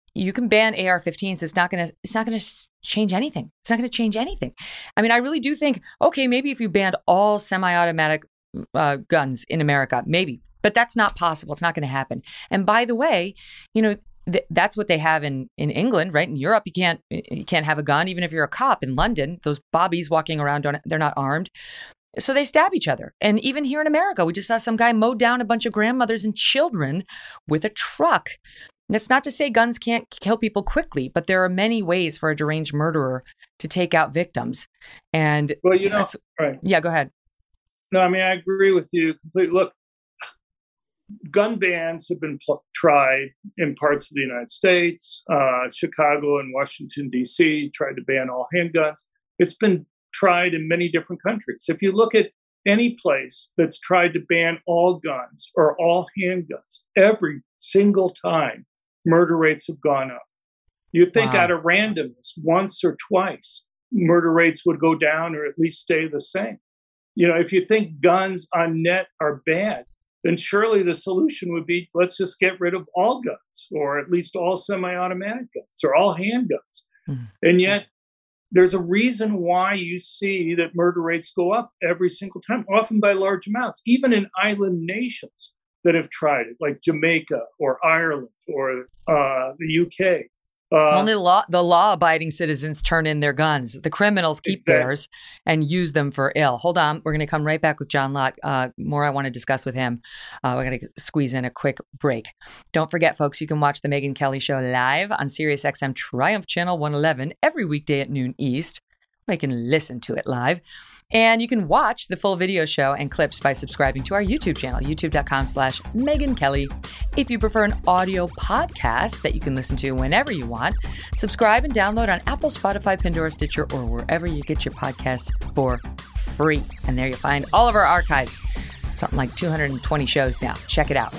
you can ban AR-15s. It's not going to change anything. It's not going to change anything. I mean, I really do think, okay, maybe if you banned all semi-automatic guns in America, maybe, but that's not possible. It's not going to happen. And by the way, you know, that's what they have in England, right? In Europe, you can't have a gun, even if you're a cop. In London, those bobbies walking around, they're not armed. So they stab each other. And even here in America, we just saw some guy mow down a bunch of grandmothers and children with a truck. That's not to say guns can't kill people quickly, but there are many ways for a deranged murderer to take out victims. And well, you know, right. Yeah, go ahead. No, I mean, I agree with you completely. Look, gun bans have been tried in parts of the United States. Chicago and Washington, D.C. tried to ban all handguns. It's been tried in many different countries. If you look at any place that's tried to ban all guns or all handguns, every single time, murder rates have gone up. You'd think out of randomness, once or twice, murder rates would go down or at least stay the same. You know, if you think guns on net are bad, then surely the solution would be, let's just get rid of all guns, or at least all semi-automatic guns, or all handguns. Mm-hmm. And yet, there's a reason why you see that murder rates go up every single time, often by large amounts, even in island nations that have tried it, like Jamaica or Ireland or the UK. Only the law-abiding citizens turn in their guns. The criminals keep theirs and use them for ill. Hold on. We're going to come right back with John Lott. More I want to discuss with him. We're going to squeeze in a quick break. Don't forget, folks, you can watch The Megyn Kelly Show live on SiriusXM Triumph Channel 111 every weekday at noon East. You can listen to it live. And you can watch the full video show and clips by subscribing to our YouTube channel, youtube.com/Megyn Kelly. If you prefer an audio podcast that you can listen to whenever you want, subscribe and download on Apple, Spotify, Pandora, Stitcher, or wherever you get your podcasts for free. And there you find all of our archives, something like 220 shows now. Check it out.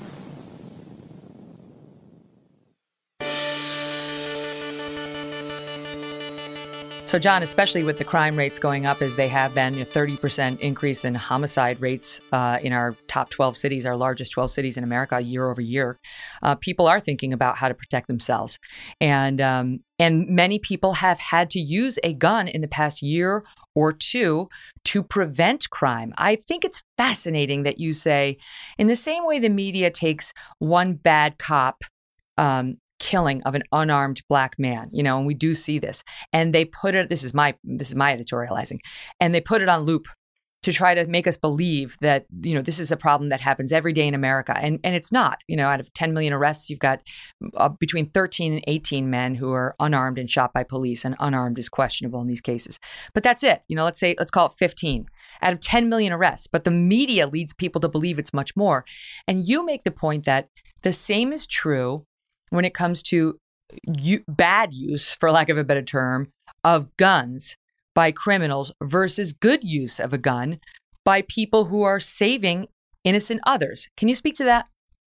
So, John, especially with the crime rates going up as they have been, a 30% increase in homicide rates in our top 12 cities, our largest 12 cities in America, year over year, people are thinking about how to protect themselves. And many people have had to use a gun in the past year or two to prevent crime. I think it's fascinating that you say, in the same way the media takes one bad cop killing of an unarmed black man, you know, and we do see this, and they put it, this is my editorializing, and they put it on loop to try to make us believe that, you know, this is a problem that happens every day in America. And it's not. You know, out of 10 million arrests, you've got between 13 and 18 men who are unarmed and shot by police, and unarmed is questionable in these cases. But that's it. You know, let's call it 15 out of 10 million arrests. But the media leads people to believe it's much more. And you make the point that the same is true when it comes to bad use, for lack of a better term, of guns by criminals versus good use of a gun by people who are saving innocent others. Can you speak to that?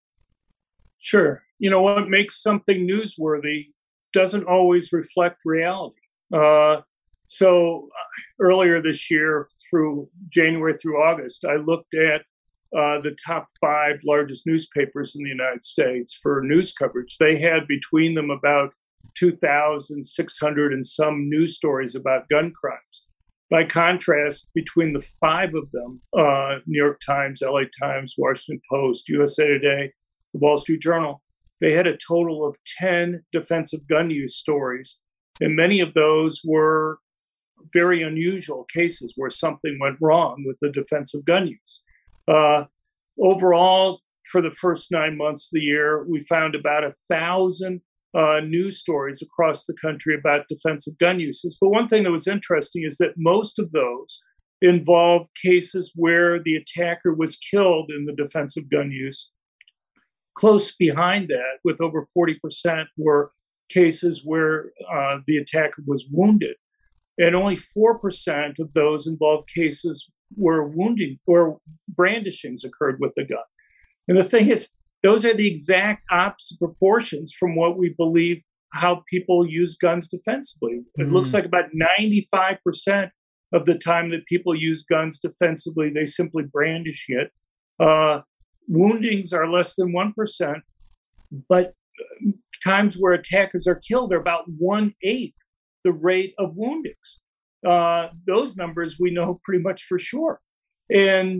Sure. You know, what makes something newsworthy doesn't always reflect reality. So earlier this year, through January through August, I looked at the top 5 largest newspapers in the United States for news coverage. They had between them about 2,600 and some news stories about gun crimes. By contrast, between the 5 of them, New York Times, LA Times, Washington Post, USA Today, the Wall Street Journal, they had a total of 10 defensive gun use stories. And many of those were very unusual cases where something went wrong with the defensive gun use. Overall, for the first 9 months of the year, we found about 1,000 news stories across the country about defensive gun uses. But one thing that was interesting is that most of those involved cases where the attacker was killed in the defensive gun use. Close behind that, with over 40%, were cases where the attacker was wounded. And only 4% of those involved cases where wounding or brandishings occurred with the gun. And the thing is, those are the exact opposite proportions from what we believe how people use guns defensively. It looks like about 95% of the time that people use guns defensively, they simply brandish it. Woundings are less than 1%, but times where attackers are killed are about 1/8 the rate of woundings. Those numbers we know pretty much for sure. And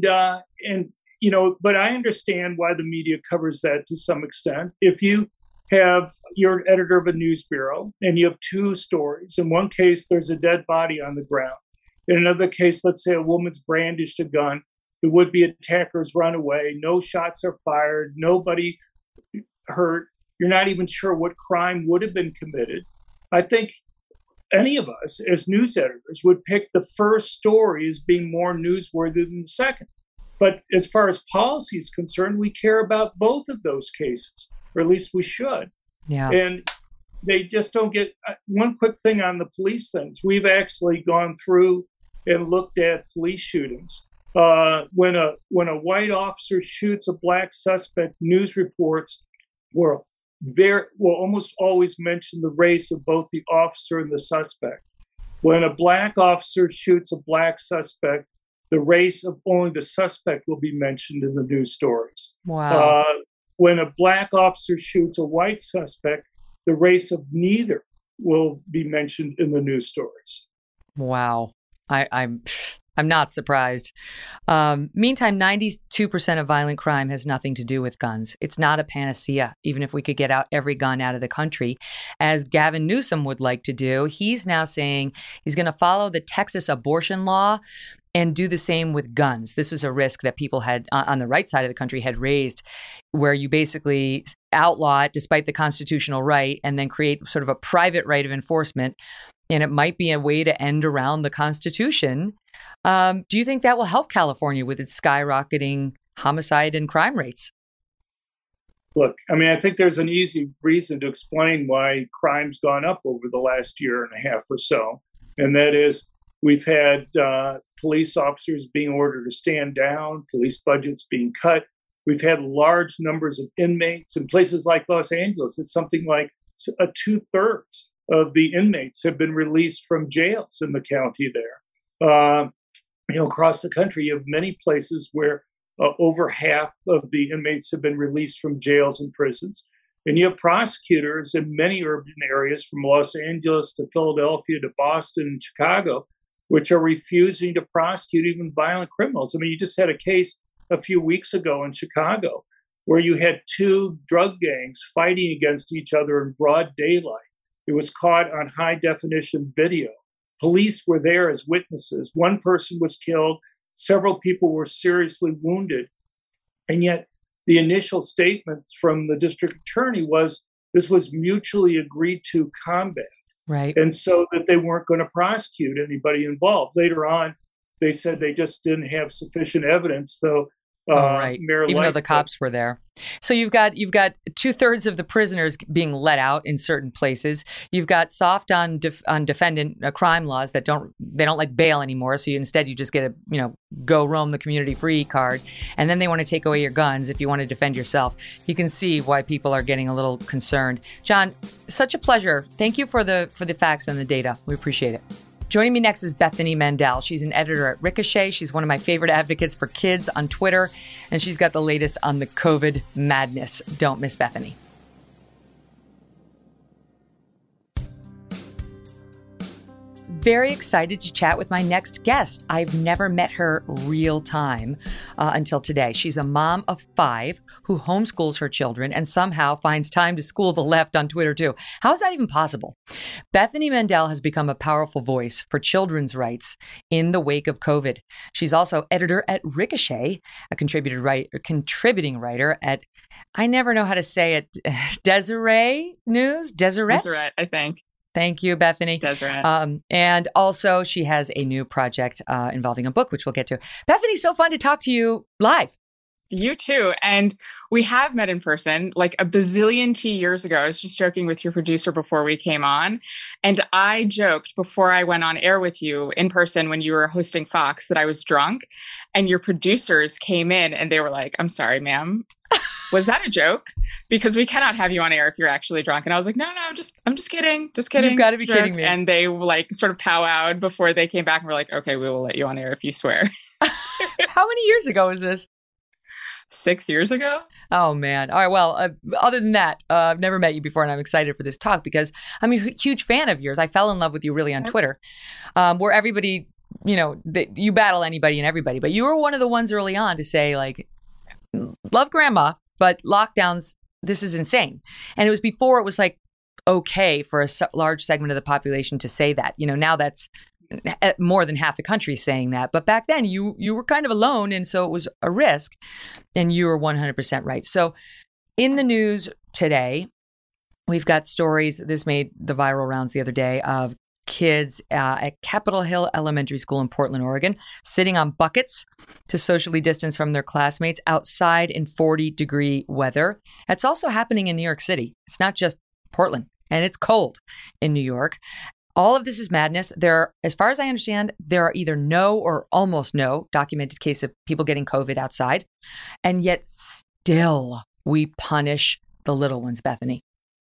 but I understand why the media covers that to some extent. If you're an editor of a news bureau and you have two stories. In one case, there's a dead body on the ground. In another case, let's say a woman's brandished a gun. The would-be attackers run away. No shots are fired. Nobody hurt. You're not even sure what crime would have been committed. I think any of us as news editors would pick the first story as being more newsworthy than the second. But as far as policy is concerned, we care about both of those cases, or at least we should. Yeah. And they just don't get one quick thing on the police things. We've actually gone through and looked at police shootings. When a white officer shoots a black suspect, news reports will almost always mention the race of both the officer and the suspect. When a black officer shoots a black suspect, the race of only the suspect will be mentioned in the news stories. Wow. When a black officer shoots a white suspect, the race of neither will be mentioned in the news stories. Wow. I'm not surprised. Meantime, 92% of violent crime has nothing to do with guns. It's not a panacea, even if we could get out every gun out of the country, as Gavin Newsom would like to do. He's now saying he's going to follow the Texas abortion law and do the same with guns. This was a risk that people had on the right side of the country had raised, where you basically outlaw it despite the constitutional right and then create sort of a private right of enforcement. And it might be a way to end around the Constitution. Do you think that will help California with its skyrocketing homicide and crime rates? Look, I mean, I think there's an easy reason to explain why crime's gone up over the last year and a half or so. And that is we've had police officers being ordered to stand down, police budgets being cut. We've had large numbers of inmates in places like Los Angeles. It's something like 2/3 of the inmates have been released from jails in the county there. Across the country, you have many places where over half of the inmates have been released from jails and prisons. And you have prosecutors in many urban areas from Los Angeles to Philadelphia to Boston and Chicago, which are refusing to prosecute even violent criminals. I mean, you just had a case a few weeks ago in Chicago where you had two drug gangs fighting against each other in broad daylight. It was caught on high definition video. Police were there as witnesses. One person was killed. Several people were seriously wounded. And yet the initial statement from the district attorney was this was mutually agreed to combat. Right. And so that they weren't going to prosecute anybody involved. Later on, they said they just didn't have sufficient evidence. So right. Even though the cops were there. So you've got 2/3 of the prisoners being let out in certain places. You've got soft on defendant crime laws that don't like bail anymore. So instead you just get a go roam the community free card, and then they want to take away your guns if you want to defend yourself. You can see why people are getting a little concerned. John, such a pleasure. Thank you for the facts and the data. We appreciate it. Joining me next is Bethany Mandel. She's an editor at Ricochet. She's one of my favorite advocates for kids on Twitter, and she's got the latest on the COVID madness. Don't miss Bethany. Very excited to chat with my next guest. I've never met her real time until today. She's a mom of 5 who homeschools her children and somehow finds time to school the left on Twitter too. How is that even possible? Bethany Mandel has become a powerful voice for children's rights in the wake of COVID. She's also editor at Ricochet, a contributing writer at, I never know how to say it, Deseret News? Deseret, I think. Thank you, Bethany. Deseret. And also she has a new project involving a book, which we'll get to. Bethany, so fun to talk to you live. You too. And we have met in person like a bazillion years ago. I was just joking with your producer before we came on. And I joked before I went on air with you in person when you were hosting Fox that I was drunk. And your producers came in and they were like, I'm sorry, ma'am. Was that a joke? Because we cannot have you on air if you're actually drunk. And I was like, no, I'm just kidding. Just kidding. You've got to be kidding me. And they like sort of powwowed before they came back and were like, okay, we will let you on air if you swear. How many years ago was this? 6 years ago. Oh, man. All right. Well, other than that, I've never met you before, and I'm excited for this talk because I'm a huge fan of yours. I fell in love with you really on Twitter, where everybody, you battle anybody and everybody. But you were one of the ones early on to say, like, love grandma, but lockdowns, this is insane. And it was before it was like okay for a large segment of the population to say that. Now that's more than half the country saying that. But back then you were kind of alone. And so it was a risk. And you were 100% right. So in the news today, we've got stories. This made the viral rounds the other day of kids at Capitol Hill Elementary School in Portland, Oregon, sitting on buckets to socially distance from their classmates outside in 40-degree weather. That's also happening in New York City. It's not just Portland, and it's cold in New York. All of this is madness. As far as I understand, there are either no or almost no documented case of people getting COVID outside. And yet still we punish the little ones, Bethany.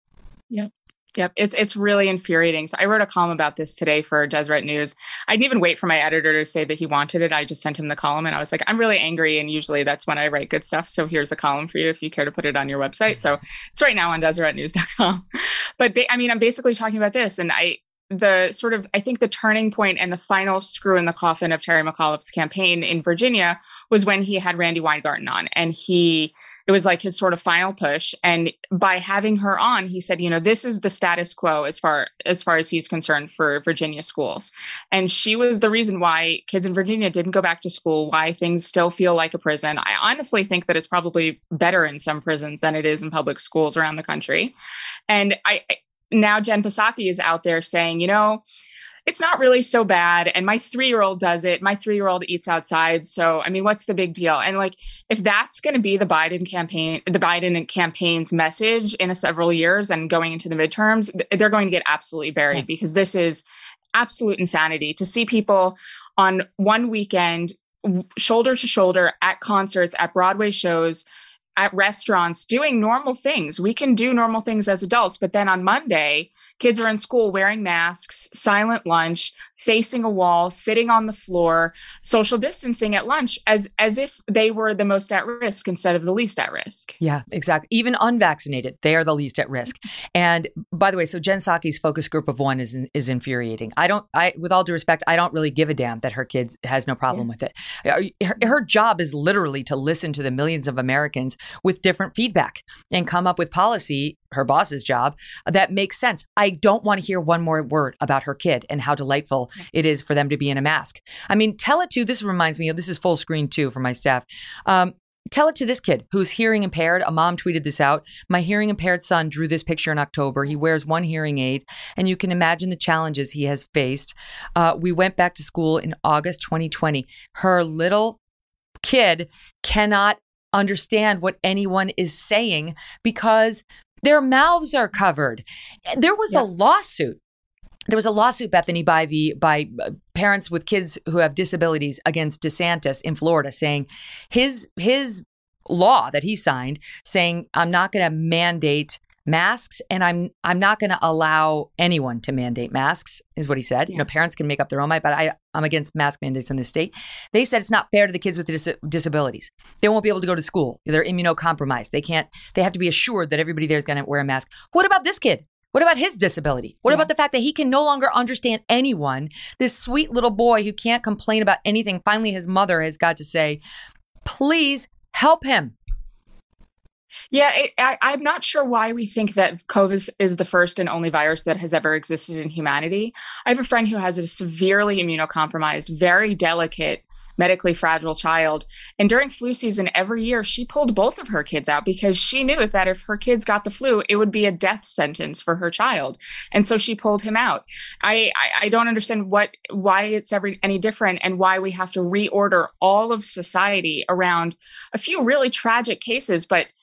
Yep. It's really infuriating. So I wrote a column about this today for Deseret News. I didn't even wait for my editor to say that he wanted it. I just sent him the column and I was like, I'm really angry. And usually that's when I write good stuff. So here's a column for you if you care to put it on your website. So it's right now on DeseretNews.com. But I'm basically talking about this. And I think the turning point and the final screw in the coffin of Terry McAuliffe's campaign in Virginia was when he had Randi Weingarten on, and it was like his sort of final push. And by having her on, he said, this is the status quo as far as he's concerned for Virginia schools. And she was the reason why kids in Virginia didn't go back to school, why things still feel like a prison. I honestly think that it's probably better in some prisons than it is in public schools around the country. And now Jen Psaki is out there saying, it's not really so bad. And my 3-year-old does it. My 3-year-old eats outside. So, what's the big deal? And if that's going to be the Biden campaign's message in several years and going into the midterms, they're going to get absolutely buried because this is absolute insanity to see people on one weekend, shoulder to shoulder at concerts, at Broadway shows, at restaurants, doing normal things. We can do normal things as adults, but then on Monday, kids are in school wearing masks, silent lunch, facing a wall, sitting on the floor, social distancing at lunch as if they were the most at risk instead of the least at risk. Yeah, exactly. Even unvaccinated, they are the least at risk. And by the way, so Jen Psaki's focus group of one is infuriating. With all due respect, I don't really give a damn that her kid has no problem with it. Her job is literally to listen to the millions of Americans with different feedback and come up with policy, her boss's job, that makes sense. I don't want to hear one more word about her kid and how delightful it is for them to be in a mask. Tell it to, this reminds me of, this is full screen too for my staff. Tell it to this kid who's hearing impaired. A mom tweeted this out. My hearing impaired son drew this picture in October. He wears one hearing aid, and you can imagine the challenges he has faced. We went back to school in August 2020. Her little kid cannot understand what anyone is saying because their mouths are covered. There was a lawsuit. There was a lawsuit, Bethany, by parents with kids who have disabilities against DeSantis in Florida, saying his law that he signed, saying I'm not going to mandate masks and I'm not going to allow anyone to mandate masks, is what he said. Parents can make up their own mind, but I'm against mask mandates in this state. They said it's not fair to the kids with disabilities. They won't be able to go to school. They're immunocompromised. They have to be assured that everybody there is going to wear a mask. What about this kid? What about his disability? What about the fact that he can no longer understand anyone? This sweet little boy who can't complain about anything. Finally, his mother has got to say, please help him. Yeah, I'm not sure why we think that COVID is the first and only virus that has ever existed in humanity. I have a friend who has a severely immunocompromised, very delicate, medically fragile child. And during flu season every year, she pulled both of her kids out because she knew that if her kids got the flu, it would be a death sentence for her child. And so she pulled him out. I don't understand why it's any different and why we have to reorder all of society around a few really tragic cases. But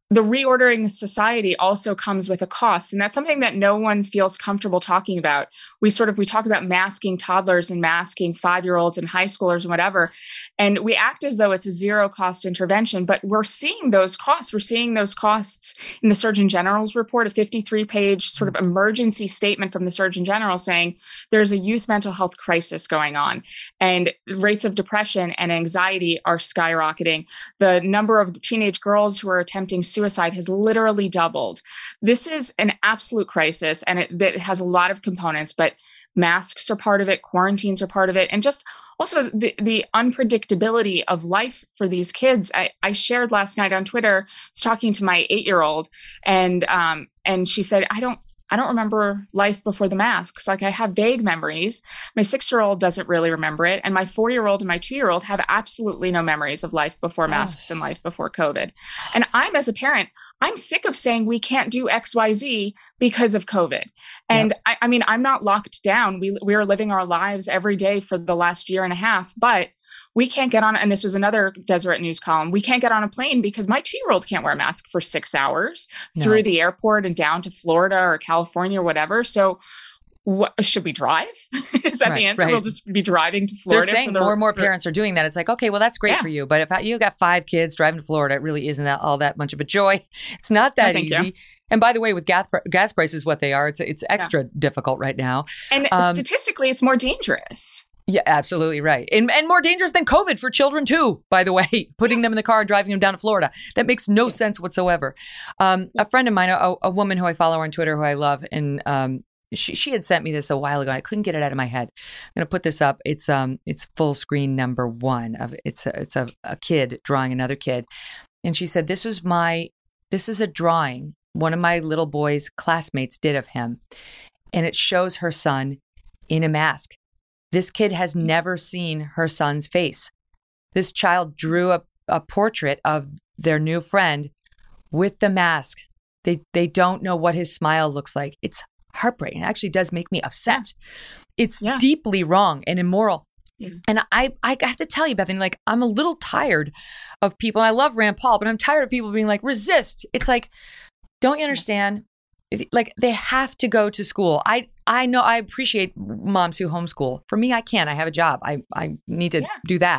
the reordering society also comes with a cost. And that's something that no one feels comfortable talking about. We talk about masking toddlers and masking 5-year-olds and high schoolers and whatever. And we act as though it's a zero cost intervention, but we're seeing those costs. We're seeing those costs in the Surgeon General's report, a 53-page sort of emergency statement from the Surgeon General saying there's a youth mental health crisis going on, and rates of depression and anxiety are skyrocketing. The number of teenage girls who are attempting suicide has literally doubled. This is an absolute crisis, and it has a lot of components, but masks are part of it, quarantines are part of it, and just also the unpredictability of life for these kids. I shared last night on Twitter, I was talking to my 8-year-old, and she said, I don't remember life before the masks. Like, I have vague memories. My 6-year-old doesn't really remember it. And my 4-year-old and my 2-year-old have absolutely no memories of life before masks and life before COVID. And as a parent, I'm sick of saying we can't do XYZ because of COVID. And yep. I mean, I'm not locked down. We are living our lives every day for the last year and a half, but we can't get on, and this was another Deseret News column, we can't get on a plane because my 2-year-old can't wear a mask for 6 hours through the airport and down to Florida or California or whatever. So what, should we drive? Is that the answer? Right. We'll just be driving to Florida. They're saying more and more parents are doing that. It's like, okay, well, that's great for you. But if you got 5 kids driving to Florida, it really isn't all that much of a joy. It's not that easy. And by the way, with gas prices, what they are, it's extra difficult right now. And statistically, it's more dangerous. Yeah, absolutely right. And more dangerous than COVID for children too, by the way, putting them in the car, driving them down to Florida. That makes no sense whatsoever. A friend of mine, a woman who I follow on Twitter, who I love, and she had sent me this a while ago. I couldn't get it out of my head. I'm going to put this up. It's full screen number 1 of it's a kid drawing another kid. And she said, this is a drawing one of my little boy's classmates did of him. And it shows her son in a mask. This kid has never seen her son's face. This child drew a portrait of their new friend with the mask. They don't know what his smile looks like. It's heartbreaking. It actually does make me upset. It's deeply wrong and immoral. Yeah. And I have to tell you, Bethany, like, I'm a little tired of people, and I love Rand Paul, but I'm tired of people being like, resist. It's like, don't you understand? Like, they have to go to school. I know, I appreciate moms who homeschool. For me, I can't. I have a job. I need to do that.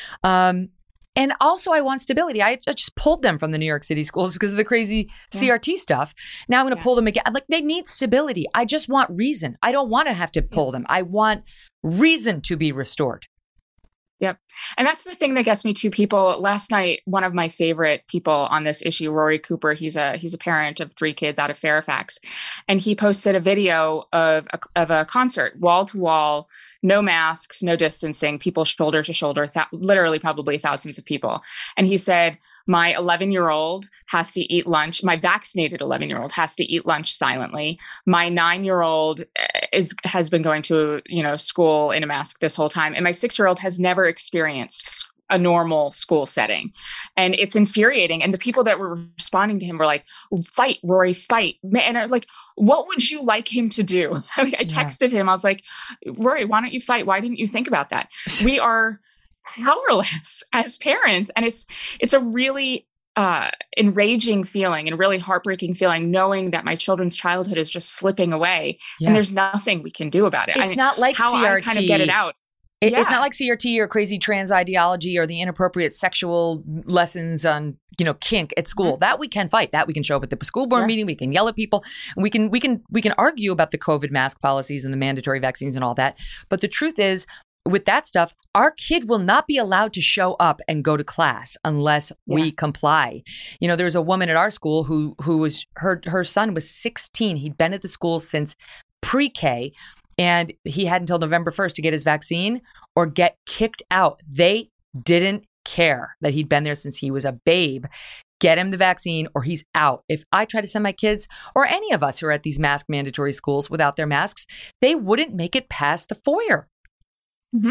And also, I want stability. I just pulled them from the New York City schools because of the crazy CRT stuff. Now I'm going to pull them again. Like, they need stability. I just want reason. I don't want to have to pull them. I want reason to be restored. Yep. And that's the thing that gets me to people. Last night, one of my favorite people on this issue, Rory Cooper, he's a parent of 3 kids out of Fairfax. And he posted a video of a concert, wall to wall, no masks, no distancing, people shoulder to shoulder, literally probably thousands of people. And he said, my 11-year-old has to eat lunch. My vaccinated 11-year-old has to eat lunch silently. My 9-year-old has been going to school in a mask this whole time, and my 6-year-old has never experienced a normal school setting, and it's infuriating. And the people that were responding to him were like, "Fight, Rory, fight!" And I was like, "What would you like him to do?" I texted him. I was like, "Rory, why don't you fight? Why didn't you think about that?" We are powerless as parents, and it's a really enraging feeling and really heartbreaking feeling, knowing that my children's childhood is just slipping away, and there's nothing we can do about it. It's not like how CRT. I kind of get it out. It's not like CRT or crazy trans ideology or the inappropriate sexual lessons on, kink at school. Mm-hmm. That we can fight. That we can show up at the school board meeting. We can yell at people. And we can argue about the COVID mask policies and the mandatory vaccines and all that. But the truth is, with that stuff, our kid will not be allowed to show up and go to class unless we comply. There was a woman at our school who was her son was 16. He'd been at the school since pre-K. And he had until November 1st to get his vaccine or get kicked out. They didn't care that he'd been there since he was a babe. Get him the vaccine or he's out. If I try to send my kids or any of us who are at these mask mandatory schools without their masks, they wouldn't make it past the foyer. Mm-hmm.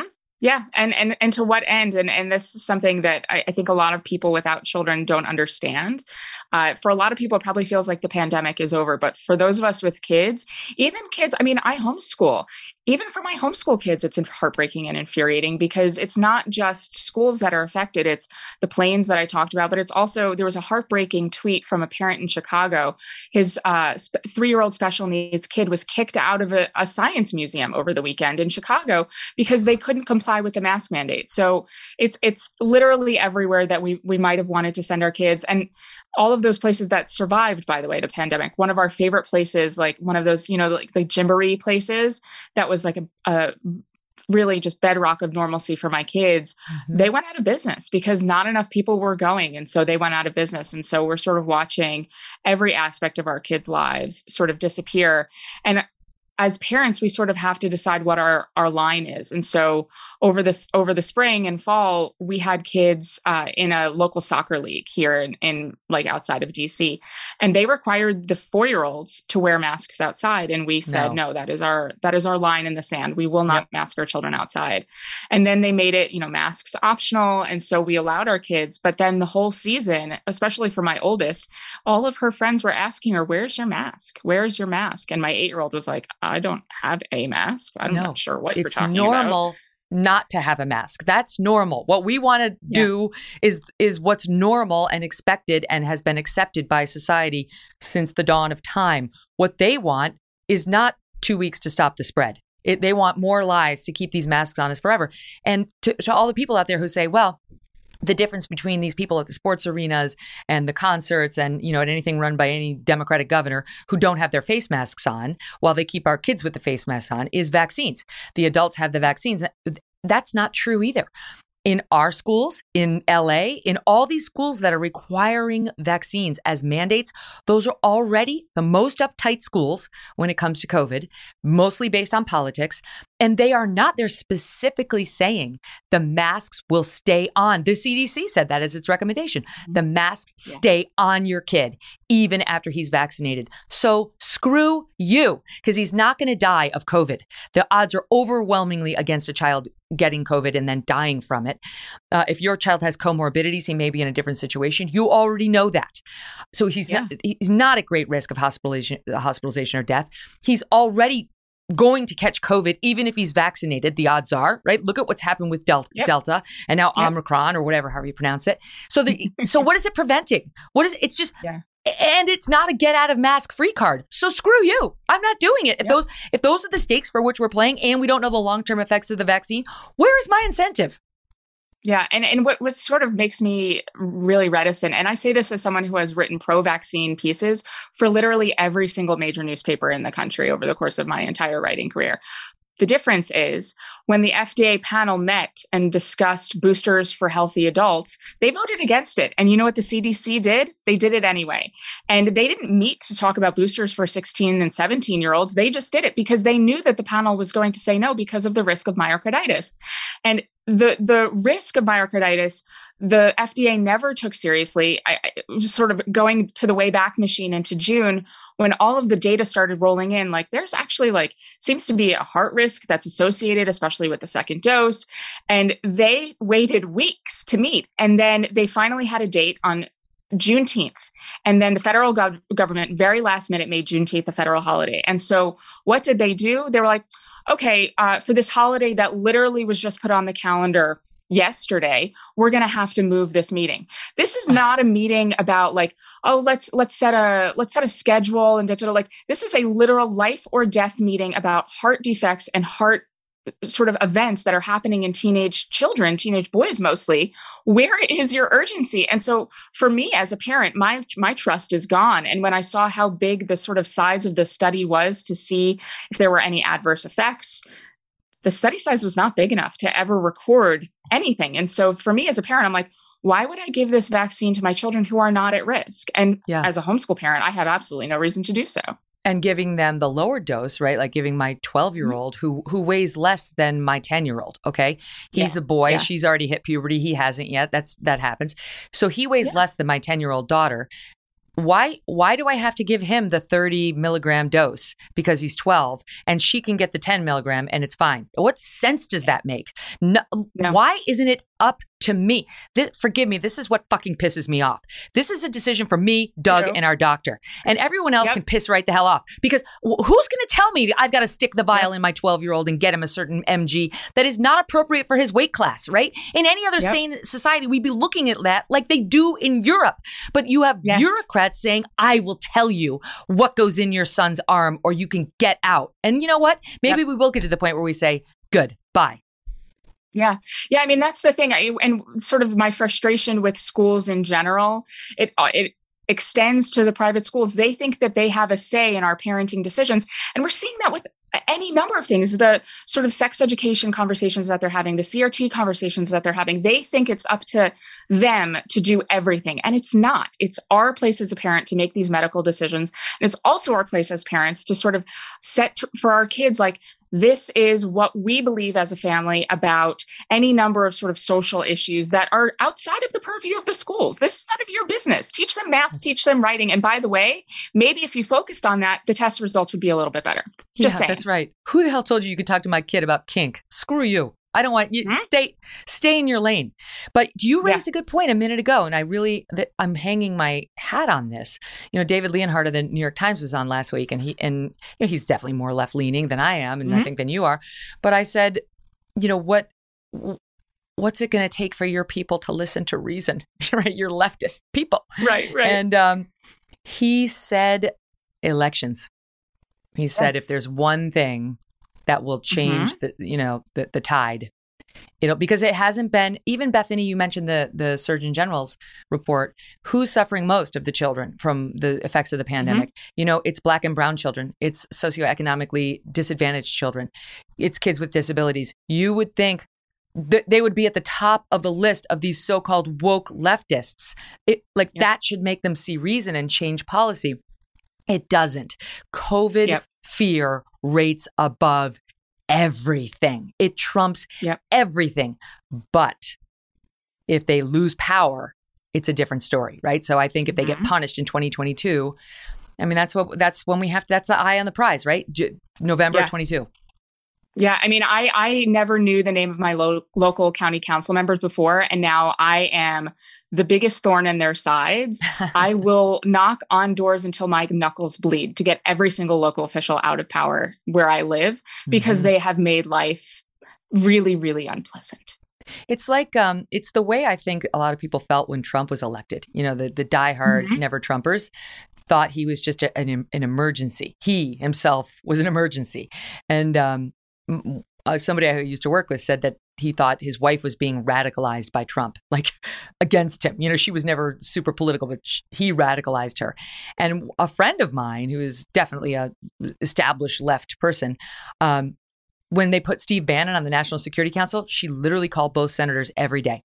Yeah. And to what end? And this is something that I think a lot of people without children don't understand. For a lot of people, it probably feels like the pandemic is over. But for those of us with kids, even kids, I mean, I homeschool. Even for my homeschool kids, it's heartbreaking and infuriating because it's not just schools that are affected. It's the planes that I talked about, but it's also, there was a heartbreaking tweet from a parent in Chicago. His 3-year-old special needs kid was kicked out of a science museum over the weekend in Chicago because they couldn't comply with the mask mandate. So it's literally everywhere that we might have wanted to send our kids. And all of those places that survived, by the way, the pandemic, one of our favorite places, like one of those, like the Gymboree places that was like a really just bedrock of normalcy for my kids, they went out of business because not enough people were going. And so they went out of business. And so we're sort of watching every aspect of our kids' lives sort of disappear. And as parents, we sort of have to decide what our line is. And so over the spring and fall, we had kids in a local soccer league here in like outside of DC, and they required the 4-year-olds to wear masks outside. And we said, no, that is our line in the sand. We will not mask our children outside. And then they made it, masks optional. And so we allowed our kids, but then the whole season, especially for my oldest, all of her friends were asking her, where's your mask? Where's your mask? And my 8-year-old was like, I don't have a mask. I'm not sure what you're talking about. It's normal not to have a mask. That's normal. What we want to do is what's normal and expected and has been accepted by society since the dawn of time. What they want is not 2 weeks to stop the spread. They want more lies to keep these masks on us forever. And to all the people out there who say, well, the difference between these people at the sports arenas and the concerts and, at anything run by any Democratic governor who don't have their face masks on while they keep our kids with the face masks on is vaccines. The adults have the vaccines. That's not true either. In our schools, in LA, in all these schools that are requiring vaccines as mandates, those are already the most uptight schools when it comes to COVID, mostly based on politics. And they're specifically saying the masks will stay on. The CDC said that as its recommendation. The masks stay on your kid, even after he's vaccinated. So screw you, because he's not going to die of COVID. The odds are overwhelmingly against a child getting COVID and then dying from it. If your child has comorbidities, he may be in a different situation. You already know that. So he's not at great risk of hospitalization or death. He's already going to catch COVID, even if he's vaccinated, the odds are, right? Look at what's happened with Delta and now Omicron or whatever, however you pronounce it. So so what is it preventing? It's just, and it's not a get out of mask free card. So screw you. I'm not doing it. If those are the stakes for which we're playing and we don't know the long-term effects of the vaccine, where is my incentive? Yeah. And what sort of makes me really reticent, and I say this as someone who has written pro-vaccine pieces for literally every single major newspaper in the country over the course of my entire writing career. The difference is when the FDA panel met and discussed boosters for healthy adults, they voted against it. And you know what the CDC did? They did it anyway. And they didn't meet to talk about boosters for 16 and 17-year-olds. They just did it because they knew that the panel was going to say no because of the risk of myocarditis. And the risk of myocarditis, the FDA never took seriously. I just sort of going to the Wayback Machine into June, when all of the data started rolling in, there's actually seems to be a heart risk that's associated, especially with the second dose. And they waited weeks to meet. And then they finally had a date on Juneteenth. And then the federal government, very last minute, made Juneteenth a federal holiday. And so what did they do? They were like, okay, for this holiday that literally was just put on the calendar yesterday, we're going to have to move this meeting. This is not a meeting about let's set a schedule and this is a literal life or death meeting about heart defects and heart sort of events that are happening in teenage children, teenage boys mostly. Where is your urgency? And so for me as a parent, my trust is gone. And when I saw how big the sort of size of the study was to see if there were any adverse effects, the study size was not big enough to ever record anything. And so for me as a parent, I'm like, why would I give this vaccine to my children who are not at risk? And as a homeschool parent, I have absolutely no reason to do so. And giving them the lower dose, right? Like giving my 12-year-old who weighs less than my 10-year-old. Okay. He's a boy. Yeah. She's already hit puberty. He hasn't yet. That happens. So he weighs less than my 10-year-old daughter. Why do I have to give him the 30 milligram dose because he's 12 and she can get the 10 milligram and it's fine? What sense does that make? No. Why isn't it up to me? Forgive me, this is what fucking pisses me off. This is a decision for me, Doug, and our doctor. And everyone else can piss right the hell off, because who's going to tell me that I've got to stick the vial in my 12-year-old and get him a certain mg that is not appropriate for his weight class, right? In any other sane society, we'd be looking at that like they do in Europe. But you have bureaucrats saying, I will tell you what goes in your son's arm or you can get out. And you know what? Maybe we will get to the point where we say, good, bye. Yeah. I mean, that's the thing. And sort of my frustration with schools in general, it extends to the private schools. They think that they have a say in our parenting decisions. And we're seeing that with any number of things, the sort of sex education conversations that they're having, the CRT conversations that they're having. They think it's up to them to do everything. And it's not. It's our place as a parent to make these medical decisions. And it's also our place as parents to sort of set for our kids, like, this is what we believe as a family about any number of sort of social issues that are outside of the purview of the schools. This is none of your business. Teach them math, teach them writing. And by the way, maybe if you focused on that, the test results would be a little bit better. Just saying. That's right. Who the hell told you could talk to my kid about kink? Screw you. I don't want you stay in your lane. But you raised a good point a minute ago, and I'm hanging my hat on this. You know, David Leonhardt of the New York Times was on last week, and he's definitely more left leaning than I am, and I think than you are. But I said, you know, what's it going to take for your people to listen to reason? Right, your leftist people. Right. And he said elections. He said if there's one thing that will change the tide. Because it hasn't been, even Bethany, you mentioned the Surgeon General's report, who's suffering most of the children from the effects of the pandemic? You know, it's Black and brown children. It's socioeconomically disadvantaged children. It's kids with disabilities. You would think that they would be at the top of the list of these so-called woke leftists. That should make them see reason and change policy. It doesn't. COVID fear rates above everything. It trumps everything. But if they lose power, it's a different story, right? So I think if they get punished in 2022, I mean, that's when we have to, that's the eye on the prize, right? November 22. Yeah. I mean, I never knew the name of my local county council members before, and now I am the biggest thorn in their sides. I will knock on doors until my knuckles bleed to get every single local official out of power where I live, because they have made life really, really unpleasant. It's like, it's the way I think a lot of people felt when Trump was elected. You know, the diehard never Trumpers thought he was just an emergency. He himself was an emergency. And somebody I used to work with said that he thought his wife was being radicalized by Trump, like against him. You know, she was never super political, but he radicalized her. And a friend of mine, who is definitely a established left person, when they put Steve Bannon on the National Security Council, she literally called both senators every day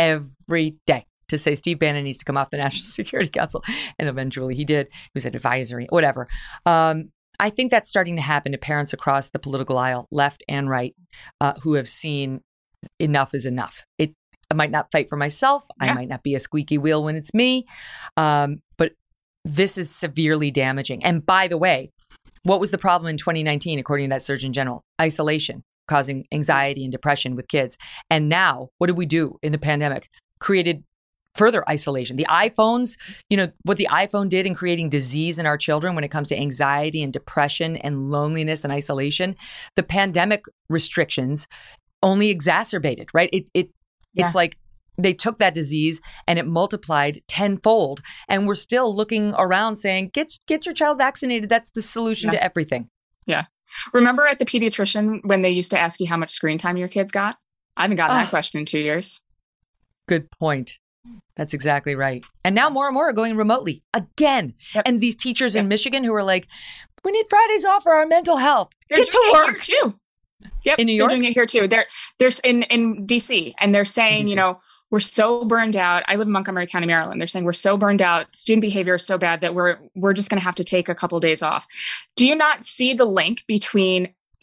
to say Steve Bannon needs to come off the National Security Council. And eventually he did. He was an advisory, whatever. I think that's starting to happen to parents across the political aisle, left and right, who have seen enough is enough. I might not fight for myself. I might not be a squeaky wheel when it's me. But this is severely damaging. And by the way, what was the problem in 2019, according to that Surgeon General? Isolation, causing anxiety and depression with kids. And now, what did we do in the pandemic? Created further isolation. The iPhones, you know, what the iPhone did in creating disease in our children when it comes to anxiety and depression and loneliness and isolation, the pandemic restrictions only exacerbated, right? It's like they took that disease and it multiplied tenfold. And we're still looking around saying, get your child vaccinated. That's the solution to everything. Yeah. Remember at the pediatrician when they used to ask you how much screen time your kids got? I haven't gotten that question in 2 years. Good point. That's exactly right. And now more and more are going remotely again. And these teachers in Michigan who are like, we need Fridays off for our mental health. Get to work too. Yep. In New York? They're doing it here too. There's in DC, and they're saying, you know, we're so burned out. I live in Montgomery County, Maryland. They're saying we're so burned out. Student behavior is so bad that we're just going to have to take a couple of days off. Do you not see the link between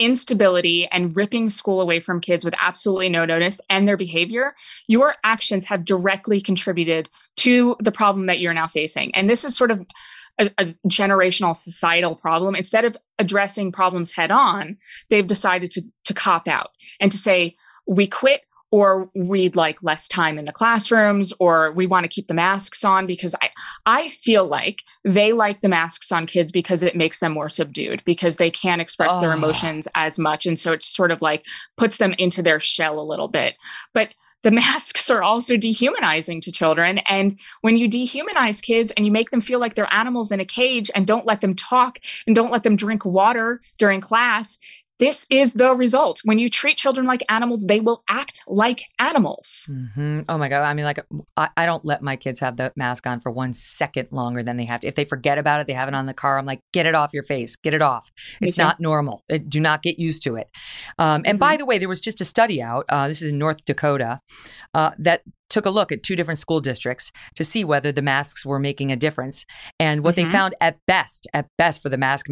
instability and ripping school away from kids with absolutely no notice and their behavior, your actions have directly contributed to the problem that you're now facing. And this is sort of a generational societal problem. Instead of addressing problems head on, they've decided to cop out and to say, we quit, or we'd like less time in the classrooms, or we want to keep the masks on, because I feel like they like the masks on kids because it makes them more subdued, because they can't express their emotions as much. And so it sort of like puts them into their shell a little bit. But the masks are also dehumanizing to children. And when you dehumanize kids and you make them feel like they're animals in a cage and don't let them talk and don't let them drink water during class, this is the result. When you treat children like animals, they will act like animals. Mm-hmm. Oh my God. I mean, like, I don't let my kids have the mask on for 1 second longer than they have to. If they forget about it, they have it on the car, I'm like, get it off your face. Get it off. It's not normal. Do not get used to it. And by the way, there was just a study out, this is in North Dakota, that took a look at 2 different school districts to see whether the masks were making a difference. And what they found at best for the mask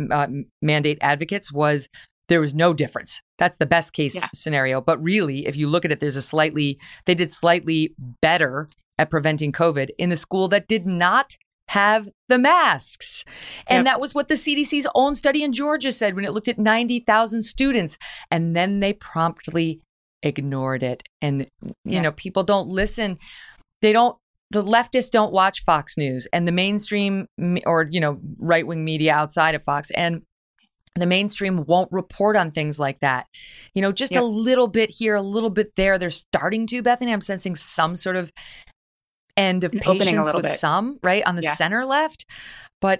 mandate advocates was there was no difference. That's the best case scenario. But really, if you look at it, they did slightly better at preventing COVID in the school that did not have the masks. And that was what the CDC's own study in Georgia said when it looked at 90,000 students. And then they promptly ignored it. And, you know, people don't listen. The leftists don't watch Fox News and the mainstream or, you know, right-wing media outside of Fox. And the mainstream won't report on things like that. You know, just a little bit here, a little bit there. They're starting to, Bethany, I'm sensing some sort of end of patience with some, right, on the center left. But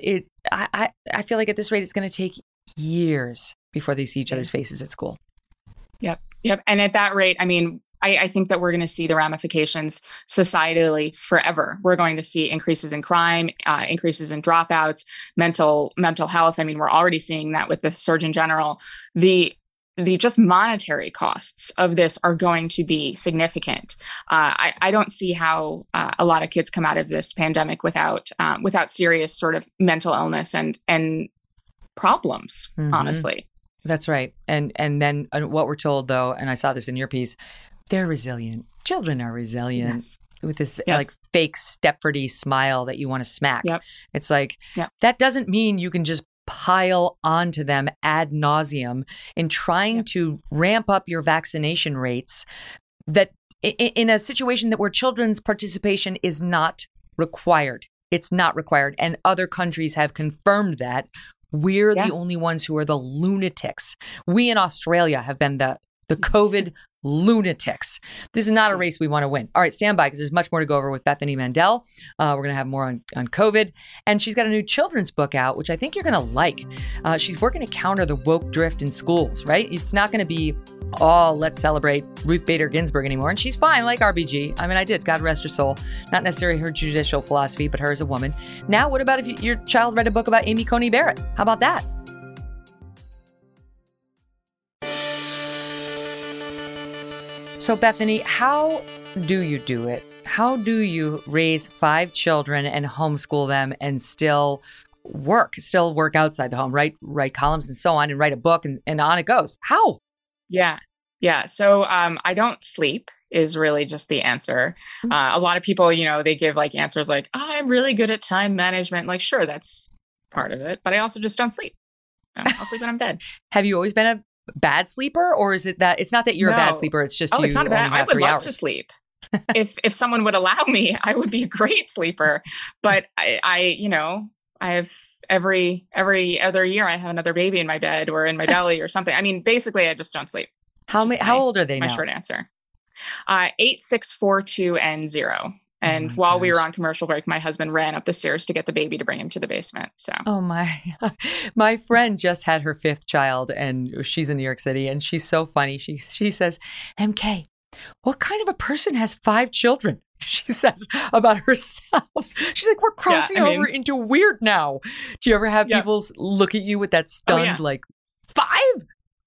I feel like at this rate, it's going to take years before they see each other's faces at school. Yep. And at that rate, I mean, I think that we're going to see the ramifications societally forever. We're going to see increases in crime, increases in dropouts, mental health. I mean, we're already seeing that with the Surgeon General. The just monetary costs of this are going to be significant. I don't see how a lot of kids come out of this pandemic without serious sort of mental illness and problems, honestly. That's right. And then what we're told, though, and I saw this in your piece, they're resilient. Children are resilient with this like fake Stepfordy smile that you want to smack. It's like, that doesn't mean you can just pile onto them ad nauseum in trying to ramp up your vaccination rates that in a situation where children's participation is not required. It's not required. And other countries have confirmed that. We're the only ones who are the lunatics. We in Australia have been the COVID lunatics. This is not a race we want to win. All right, stand by because there's much more to go over with Bethany Mandel. We're going to have more on COVID. And she's got a new children's book out, which I think you're going to like. She's working to counter the woke drift in schools, right? It's not going to be all let's celebrate Ruth Bader Ginsburg anymore. And she's fine, like RBG. I mean, I did, God rest her soul. Not necessarily her judicial philosophy, but her as a woman. Now, what about if your child read a book about Amy Coney Barrett? How about that? So, Bethany, how do you do it? How do you raise 5 children and homeschool them and still work outside the home, write columns and so on, and write a book and on it goes? How? Yeah. So I don't sleep is really just the answer. A lot of people, they give like answers like, I'm really good at time management. Like, sure, that's part of it. But I also just don't sleep. I'll sleep when I'm dead. Have you always been a bad sleeper, or is it that it's not that you're a bad sleeper? It's just it's not bad. I would love to sleep. If someone would allow me, I would be a great sleeper. But I have every other year I have another baby in my bed or in my belly or something. I mean, basically, I just don't sleep. How old are they now? My short answer: 8, 6, 4, 2, and 0. And while we were on commercial break, my husband ran up the stairs to get the baby to bring him to the basement. So, my friend just had her 5th child, and she's in New York City, and she's so funny. She says, "MK, what kind of a person has 5 children?" She says about herself. She's like, "We're crossing over into weird now." Do you ever have people look at you with that stunned, like 5?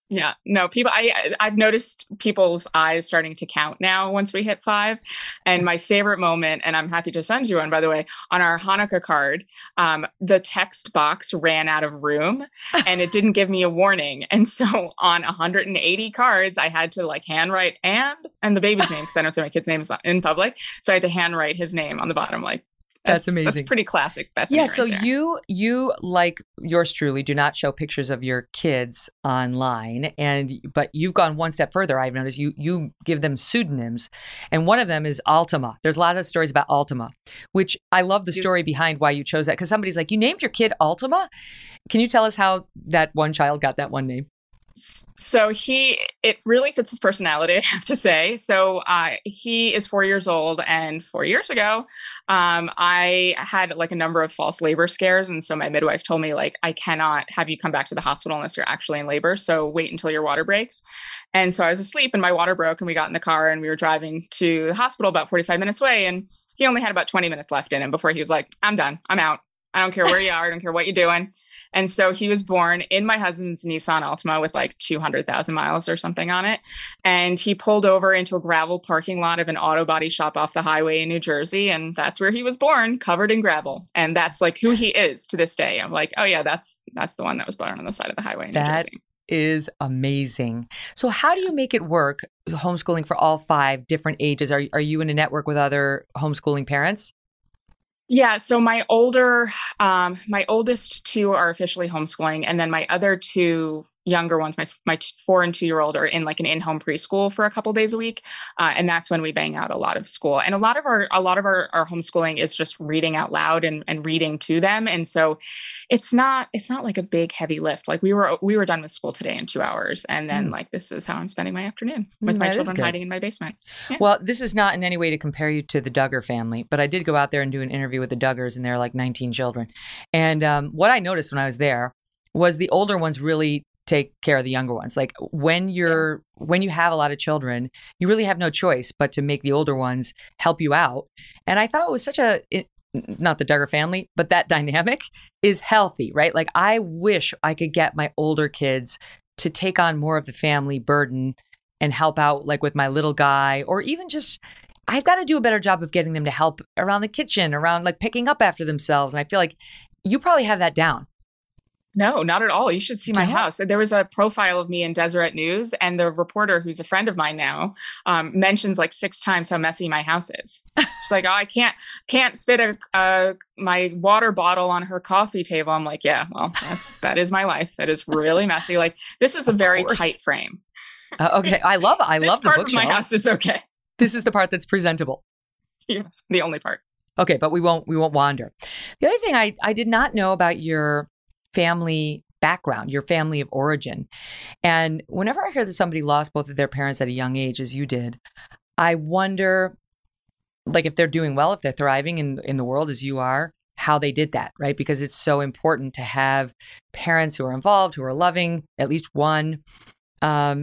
Yeah, no, people, I've noticed people's eyes starting to count now once we hit 5. And my favorite moment, and I'm happy to send you one, by the way, on our Hanukkah card, the text box ran out of room and it didn't give me a warning. And so on 180 cards, I had to like handwrite and the baby's name, because I don't say my kid's name is in public. So I had to handwrite his name on the bottom, like, that's amazing. That's pretty classic Bethany. Yeah. Right So there. you like yours truly do not show pictures of your kids online, but you've gone one step further. I've noticed you give them pseudonyms, and one of them is Altima. There's a lot of stories about Altima, which I love the story behind why you chose that, because somebody's like, you named your kid Altima. Can you tell us how that one child got that one name? So it really fits his personality, I have to say. So he is 4 years old, and 4 years ago, I had like a number of false labor scares. And so my midwife told me, like, I cannot have you come back to the hospital unless you're actually in labor. So wait until your water breaks. And so I was asleep and my water broke, and we got in the car and we were driving to the hospital about 45 minutes away. And he only had about 20 minutes left in him before he was like, I'm done. I'm out. I don't care where you are. I don't care what you're doing. And so he was born in my husband's Nissan Altima with like 200,000 miles or something on it. And he pulled over into a gravel parking lot of an auto body shop off the highway in New Jersey. And that's where he was born, covered in gravel. And that's like who he is to this day. I'm like, oh yeah, that's the one that was born on the side of the highway in New Jersey. Is amazing. So how do you make it work, homeschooling for all 5 different ages? Are you in a network with other homeschooling parents? Yeah. So my oldest 2 are officially homeschooling. And then my other 2 younger ones, my 4 and 2-year-old, are in like an in-home preschool for a couple days a week. And that's when we bang out a lot of school. And a lot of our homeschooling is just reading out loud and reading to them. And so it's not like a big heavy lift. Like we were done with school today in 2 hours. And then like, this is how I'm spending my afternoon with my children hiding in my basement. Yeah. Well, this is not in any way to compare you to the Duggar family, but I did go out there and do an interview with the Duggars, and there are like 19 children. And what I noticed when I was there was the older ones really take care of the younger ones. Like when you have a lot of children, you really have no choice but to make the older ones help you out. And I thought it was such not the Duggar family, but that dynamic is healthy, right? Like I wish I could get my older kids to take on more of the family burden and help out like with my little guy, or even just, I've got to do a better job of getting them to help around the kitchen, around like picking up after themselves. And I feel like you probably have that down. No, not at all. You should see my house. There was a profile of me in Deseret News, and the reporter, who's a friend of mine now, mentions like 6 times how messy my house is. She's like, oh, I can't fit my water bottle on her coffee table. I'm like, yeah, well, that is my life. That is really messy. Like this is a very tight frame. Okay, I love the bookshelves. Part of my house is okay. This is the part that's presentable. Yes, the only part. Okay, but we won't wander. The other thing I did not know about your family background, your family of origin. And whenever I hear that somebody lost both of their parents at a young age, as you did, I wonder, like, if they're doing well, if they're thriving in the world as you are, how they did that, right? Because it's so important to have parents who are involved, who are loving, at least one. So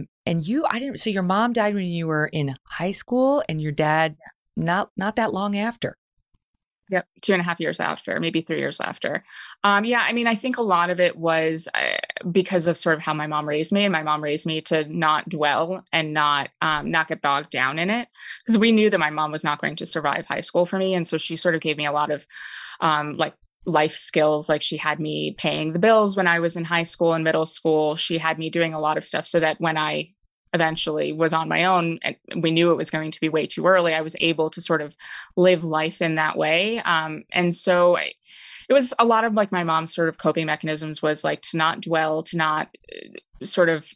your mom died when you were in high school, and your dad not that long after. Yep. 2.5 years after, maybe 3 years after. I mean, I think a lot of it was because of sort of how my mom raised me, and my mom raised me to not dwell and not get bogged down in it, because we knew that my mom was not going to survive high school for me. And so she sort of gave me a lot of like life skills. Like she had me paying the bills when I was in high school and middle school. She had me doing a lot of stuff so that when I eventually was on my own, and we knew it was going to be way too early, I was able to sort of live life in that way. And so it was a lot of like my mom's sort of coping mechanisms was like to not dwell, to not sort of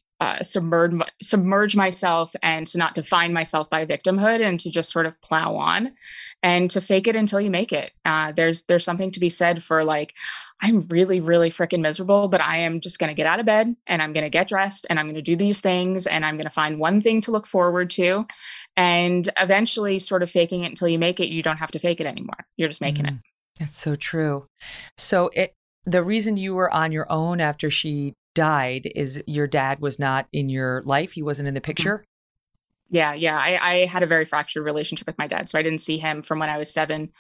submerge myself, and to not define myself by victimhood, and to just sort of plow on and to fake it until you make it. There's something to be said for like, I'm really, really freaking miserable, but I am just going to get out of bed, and I'm going to get dressed, and I'm going to do these things, and I'm going to find one thing to look forward to. And eventually sort of faking it until you make it, you don't have to fake it anymore. You're just making it. That's so true. So the reason you were on your own after she died is your dad was not in your life. He wasn't in the picture. Yeah. I had a very fractured relationship with my dad. So I didn't see him from when I was 7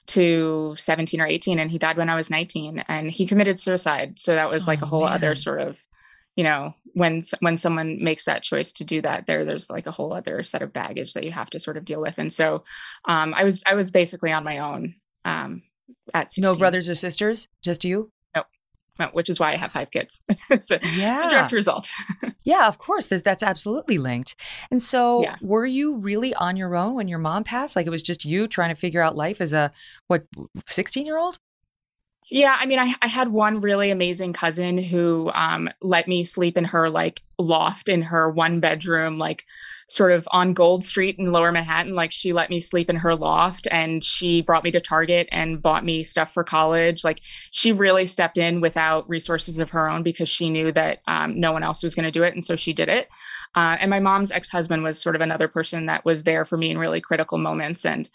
to 17 or 18, and he died when I was 19, and he committed suicide. So that was like a whole other sort of, you know, when someone makes that choice to do that, there's like a whole other set of baggage that you have to sort of deal with. And so I was basically on my own at 16. No brothers or sisters, just you? No, which is why I have 5 kids. It's a direct result. Yeah, of course. That's absolutely linked. And so were you really on your own when your mom passed? Like it was just you trying to figure out life as a, 16-year-old? Yeah, I mean, I had one really amazing cousin who let me sleep in her like loft in her 1-bedroom, like sort of on Gold Street in Lower Manhattan. Like she let me sleep in her loft, and she brought me to Target and bought me stuff for college. Like she really stepped in without resources of her own because she knew that no one else was going to do it. And so she did it. And my mom's ex-husband was sort of another person that was there for me in really critical moments. And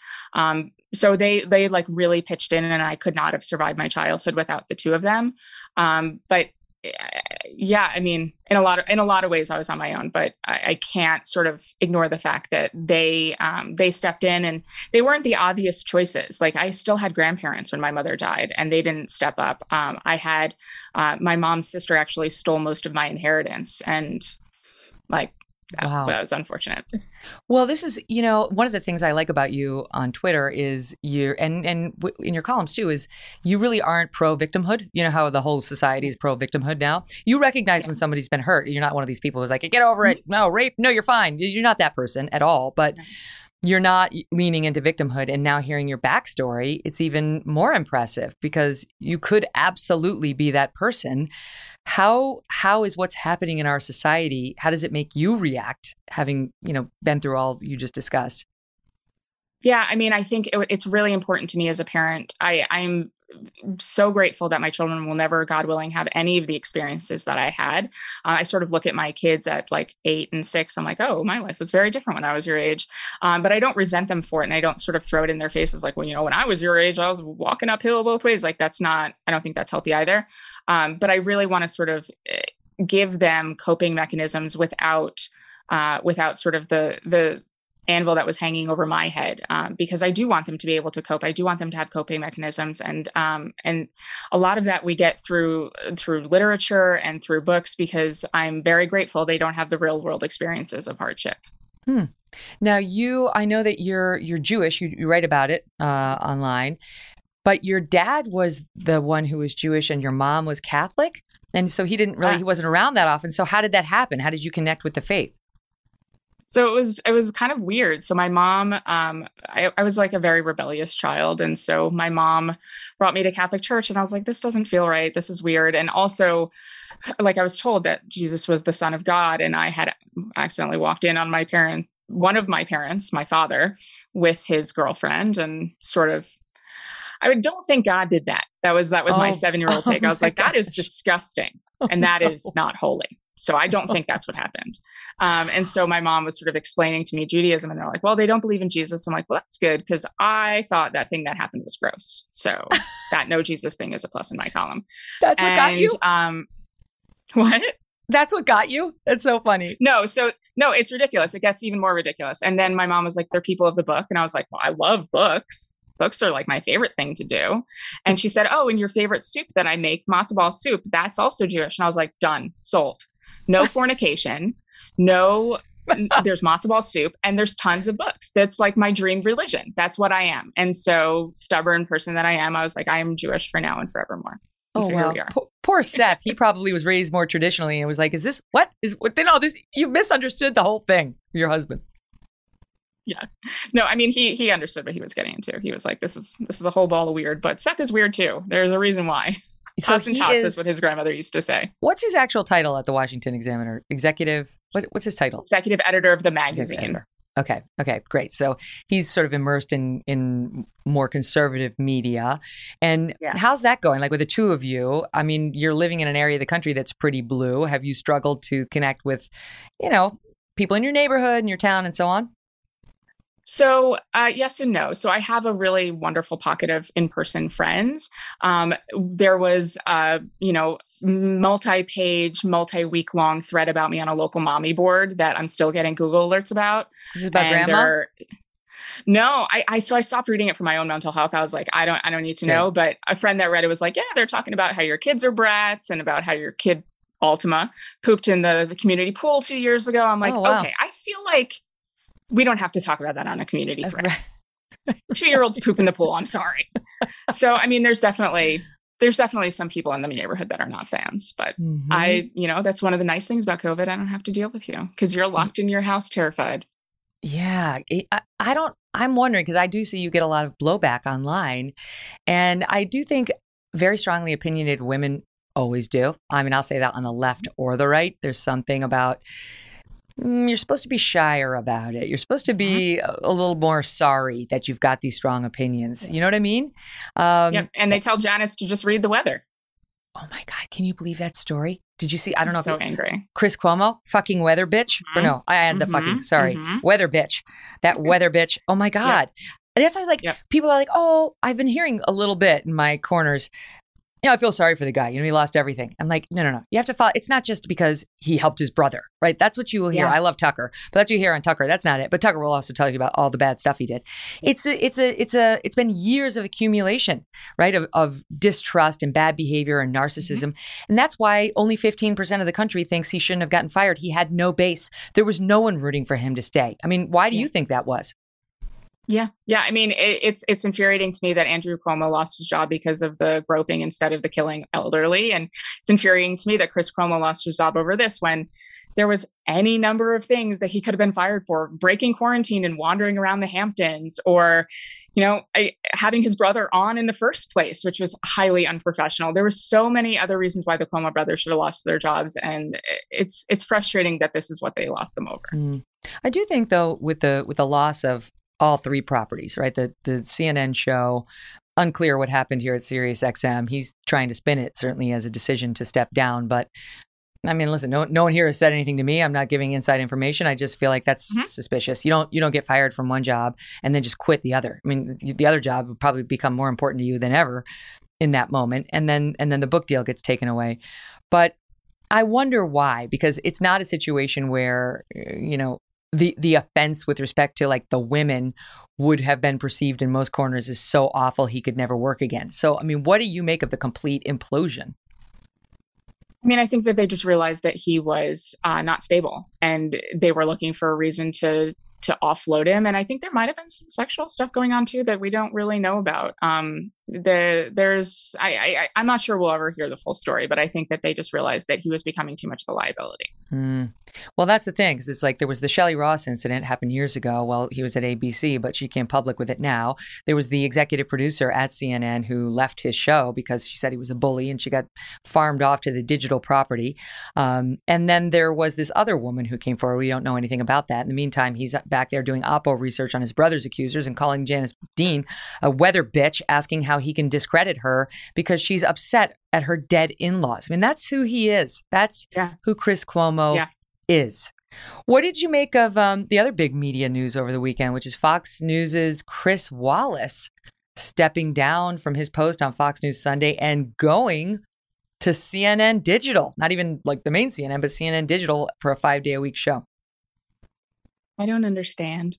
so they like really pitched in, and I could not have survived my childhood without the two of them. But yeah, I mean, in a lot of ways, I was on my own, but I can't sort of ignore the fact that they stepped in, and they weren't the obvious choices. Like I still had grandparents when my mother died, and they didn't step up. I had my mom's sister actually stole most of my inheritance, and like that was unfortunate. Well, this is, one of the things I like about you on Twitter is and in your columns too, is you really aren't pro-victimhood. You know how the whole society is pro-victimhood now? You recognize when somebody's been hurt. You're not one of these people who's like, get over it. No, rape. No, you're fine. You're not that person at all. But you're not leaning into victimhood. And now hearing your backstory, it's even more impressive because you could absolutely be that person. How is what's happening in our society, how does it make you react, having, been through all you just discussed? Yeah, I mean, I think it's really important to me as a parent. I'm so grateful that my children will never, God willing, have any of the experiences that I had. I sort of look at my kids at like 8 and 6. I'm like, oh, my life was very different when I was your age. But I don't resent them for it. And I don't sort of throw it in their faces like, well, when I was your age, I was walking uphill both ways. Like I don't think that's healthy either. But I really want to sort of give them coping mechanisms without sort of the anvil that was hanging over my head, because I do want them to be able to cope. I do want them to have coping mechanisms, and a lot of that we get through literature and through books, because I'm very grateful they don't have the real world experiences of hardship. Now, I know that you're Jewish. You write about it online, but your dad was the one who was Jewish, and your mom was Catholic, and so he wasn't around that often. So how did that happen? How did you connect with the faith? So it was kind of weird. So my mom, I was like a very rebellious child. And so my mom brought me to Catholic church, and I was like, this doesn't feel right. This is weird. And also, like, I was told that Jesus was the Son of God. And I had accidentally walked in on one of my parents, my father, with his girlfriend, and sort of, I don't think God did that. That was my 7-year-old take. I was like, that is disgusting. And that is not holy. So I don't think that's what happened. And so my mom was sort of explaining to me Judaism, and they're like, well, they don't believe in Jesus. I'm like, well, that's good, because I thought that thing that happened was gross. So that no Jesus thing is a plus in my column. That's what got you? What? That's what got you? That's so funny. No, it's ridiculous. It gets even more ridiculous. And then my mom was like, they're people of the book. And I was like, well, I love books. Books are like my favorite thing to do. And she said, oh, and your favorite soup that I make, matzo ball soup, that's also Jewish. And I was like, done, sold. No fornication, there's matzo ball soup, and there's tons of books. That's like my dream religion. That's what I am. And so, stubborn person that I am, I was like, I am Jewish for now and forevermore. And so here we are. Poor Seth. He probably was raised more traditionally and was like, is this what? You misunderstood the whole thing, your husband. Yeah. No, I mean, he understood what he was getting into. He was like, this is a whole ball of weird, but Seth is weird too. There's a reason why. So Tots and tots is what his grandmother used to say. What's his actual title at the Washington Examiner? Executive? What's his title? Executive editor of the magazine. Okay, great. So he's sort of immersed in more conservative media. And how's that going? Like with the two of you, I mean, you're living in an area of the country that's pretty blue. Have you struggled to connect with, people in your neighborhood and your town and so on? So yes and no. So I have a really wonderful pocket of in-person friends. There was, multi-page, multi-week-long thread about me on a local mommy board that I'm still getting Google alerts about. Is it about grandma? No, I stopped reading it for my own mental health. I was like, I don't need to know. But a friend that read it was like, yeah, they're talking about how your kids are brats and about how your kid Altima, pooped in the community pool 2 years ago. I'm like, wow. Okay, I feel like we don't have to talk about that on a community thread. 2-year-olds poop in the pool. I'm sorry. So, I mean, there's definitely some people in the neighborhood that are not fans, but that's one of the nice things about COVID. I don't have to deal with you because you're locked in your house, terrified. Yeah. I'm wondering, because I do see you get a lot of blowback online, and I do think very strongly opinionated women always do. I mean, I'll say that on the left or the right. There's something about you're supposed to be shyer about it. You're supposed to be a little more sorry that you've got these strong opinions. You know what I mean? Yep. And they tell Janice to just read the weather. Oh my God. Can you believe that story? Did you see? I don't know. So angry. Chris Cuomo, fucking weather bitch. Or no, I had the fucking, sorry. Weather bitch. That weather bitch. Oh my God. That's why I was like, people are like, oh, I've been hearing a little bit in my corners. I feel sorry for the guy. He lost everything. I'm like, no. You have to follow. It's not just because he helped his brother, right? That's what you will hear. I love Tucker, but that's what you hear on Tucker. That's not it. But Tucker will also tell you about all the bad stuff he did. It's been years of accumulation, right? Of distrust and bad behavior and narcissism. And that's why only 15% of the country thinks he shouldn't have gotten fired. He had no base. There was no one rooting for him to stay. I mean, why do you think that was? Yeah. I mean, it's infuriating to me that Andrew Cuomo lost his job because of the groping instead of the killing elderly. And it's infuriating to me that Chris Cuomo lost his job over this when there was any number of things that he could have been fired for: breaking quarantine and wandering around the Hamptons, or, having his brother on in the first place, which was highly unprofessional. There were so many other reasons why the Cuomo brothers should have lost their jobs. And it's frustrating that this is what they lost them over. I do think, though, with the loss of all three properties, right? The CNN show, unclear what happened here at Sirius XM. He's trying to spin it certainly as a decision to step down. But I mean, listen, no one here has said anything to me. I'm not giving inside information. I just feel like that's suspicious. You don't get fired from one job and then just quit the other. I mean, the other job would probably become more important to you than ever in that moment. And then the book deal gets taken away. But I wonder why, because it's not a situation where, the offense with respect to like the women would have been perceived in most corners as so awful he could never work again. So, I mean, what do you make of the complete implosion? I mean, I think that they just realized that he was not stable, and they were looking for a reason to offload him. And I think there might have been some sexual stuff going on too that we don't really know about. I'm not sure we'll ever hear the full story, but I think that they just realized that he was becoming too much of a liability. Well, that's the thing, because it's like there was the Shelley Ross incident happened years ago. Well, he was at ABC, but she came public with it now. There was the executive producer at CNN who left his show because she said he was a bully, and she got farmed off to the digital property. And then there was this other woman who came forward. We don't know anything about that. In the meantime, he's back there doing Oppo research on his brother's accusers and calling Janice Dean a weather bitch, asking how he can discredit her because she's upset at her dead in-laws. I mean, that's who he is. That's who Chris Cuomo is. What did you make of the other big media news over the weekend, which is Fox News's Chris Wallace stepping down from his post on Fox News Sunday and going to CNN Digital? Not even like the main CNN, but CNN Digital for a 5-day-a-week show. I don't understand.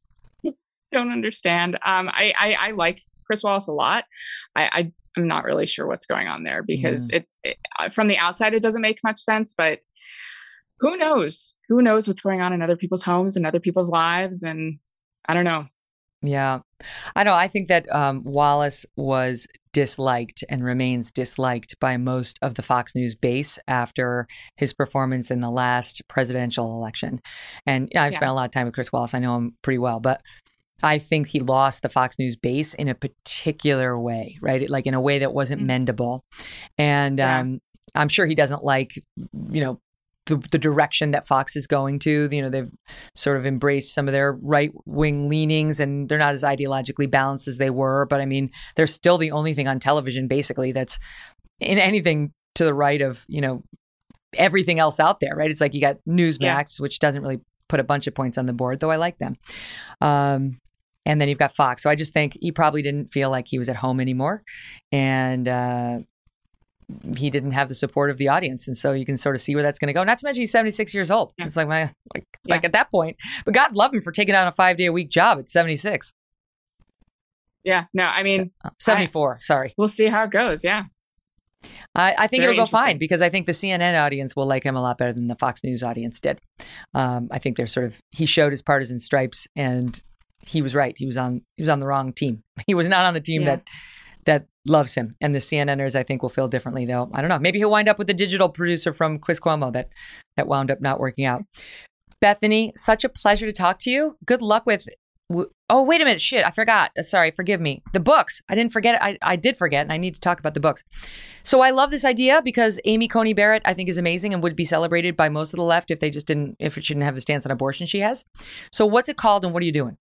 I like Chris Wallace a lot. I'm not really sure what's going on there because it from the outside, it doesn't make much sense, but who knows? Who knows what's going on in other people's homes and other people's lives? And I don't know. Yeah, I know. I think that Wallace was disliked and remains disliked by most of the Fox News base after his performance in the last presidential election. And I've spent a lot of time with Chris Wallace. I know him pretty well, but I think he lost the Fox News base in a particular way, right? Like in a way that wasn't mendable. And I'm sure he doesn't like, the direction that Fox is going to. They've sort of embraced some of their right-wing leanings, and they're not as ideologically balanced as they were. But I mean, they're still the only thing on television, basically, that's in anything to the right of, everything else out there, right? It's like you got Newsmax, which doesn't really put a bunch of points on the board, though I like them. And then you've got Fox. So I just think he probably didn't feel like he was at home anymore. And he didn't have the support of the audience. And so you can sort of see where that's going to go. Not to mention he's 76 years old. Yeah. It's like at that point. But God love him for taking on a 5-day-a-week job at 76. Yeah. No, I mean. 74. Sorry. We'll see how it goes. Yeah. I think Very it'll go fine interesting. because I think the CNN audience will like him a lot better than the Fox News audience did. I think he showed his partisan stripes, and he was right. He was on the wrong team. He was not on the team that loves him. And the CNNers, I think, will feel differently, though. I don't know. Maybe he'll wind up with the digital producer from Chris Cuomo that wound up not working out. Bethany, such a pleasure to talk to you. Good luck with... Oh, wait a minute. Shit, I forgot. Sorry, forgive me. The books. I didn't forget. I did forget, and I need to talk about the books. So I love this idea because Amy Coney Barrett, I think, is amazing and would be celebrated by most of the left if she didn't have the stance on abortion she has. So what's it called, and what are you doing?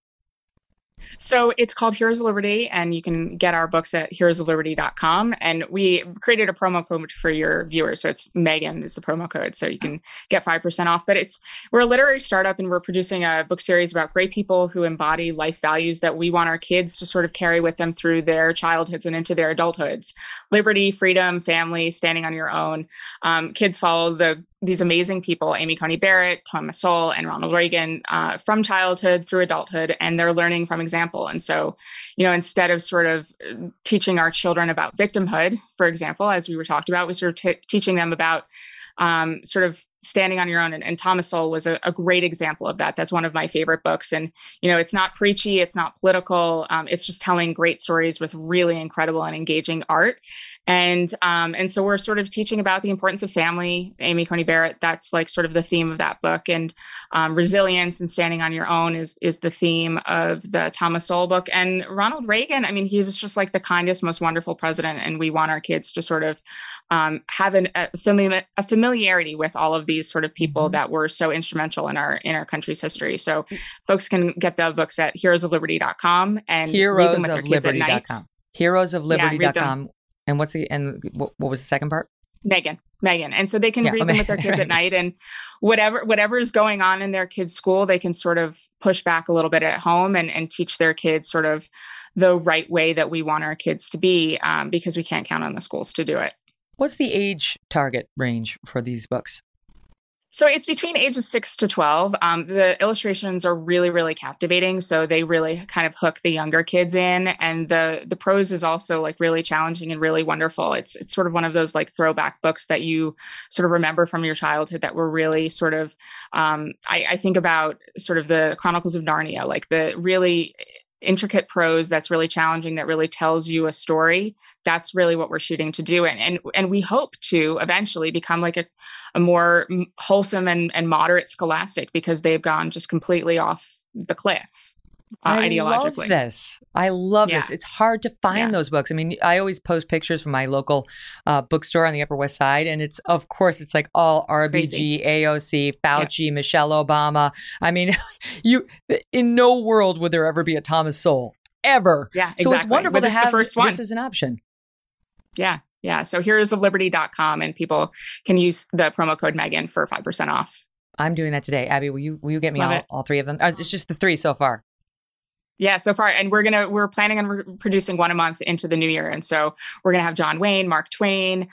So it's called Heroes of Liberty, and you can get our books at heroesofliberty.com. And we created a promo code for your viewers. So it's Megan is the promo code. So you can get 5% off. But we're a literary startup, and we're producing a book series about great people who embody life values that we want our kids to sort of carry with them through their childhoods and into their adulthoods. Liberty, freedom, family, standing on your own. Kids follow these amazing people, Amy Coney Barrett, Thomas Sowell, and Ronald Reagan, from childhood through adulthood, and they're learning from example. And so, instead of sort of teaching our children about victimhood, for example, as we were talked about, we sort of teaching them about sort of standing on your own. And Thomas Sowell was a great example of that. That's one of my favorite books. And, it's not preachy, it's not political. It's just telling great stories with really incredible and engaging art. And so we're sort of teaching about the importance of family. Amy Coney Barrett, that's like sort of the theme of that book. And resilience and standing on your own is the theme of the Thomas Sowell book. And Ronald Reagan, I mean, he was just like the kindest, most wonderful president. And we want our kids to sort of have a familiarity with all of these sort of people that were so instrumental in our country's history. So folks can get the books at heroesofliberty.com and read them with their kids at night. Heroesofliberty.com. And what was the second part? Megan. And so they can read them with their kids at night, and whatever is going on in their kids' school, they can sort of push back a little bit at home and teach their kids sort of the right way that we want our kids to be, because we can't count on the schools to do it. What's the age target range for these books? So it's between ages 6 to 12. The illustrations are really, really captivating. So they really kind of hook the younger kids in. And the prose is also like really challenging and really wonderful. It's sort of one of those like throwback books that you sort of remember from your childhood that were really sort of, I think about sort of the Chronicles of Narnia, like the really intricate prose that's really challenging, that really tells you a story. That's really what we're shooting to do. And we hope to eventually become like a more wholesome and moderate scholastic, because they've gone just completely off the cliff. Ideologically. I love this. It's hard to find those books. I mean, I always post pictures from my local bookstore on the Upper West Side, and it's like all RBG, crazy. AOC, Fauci, Michelle Obama. I mean, in no world would there ever be a Thomas Sowell, ever. Yeah, exactly. So it's wonderful to have the first one. This as an option. Yeah. So heroesofliberty.com, and people can use the promo code Megan for 5% off. I'm doing that today. Abby, will you get me all three of them? It's just the three so far. Yeah, so far. And we're planning on producing one a month into the new year. And so we're going to have John Wayne, Mark Twain,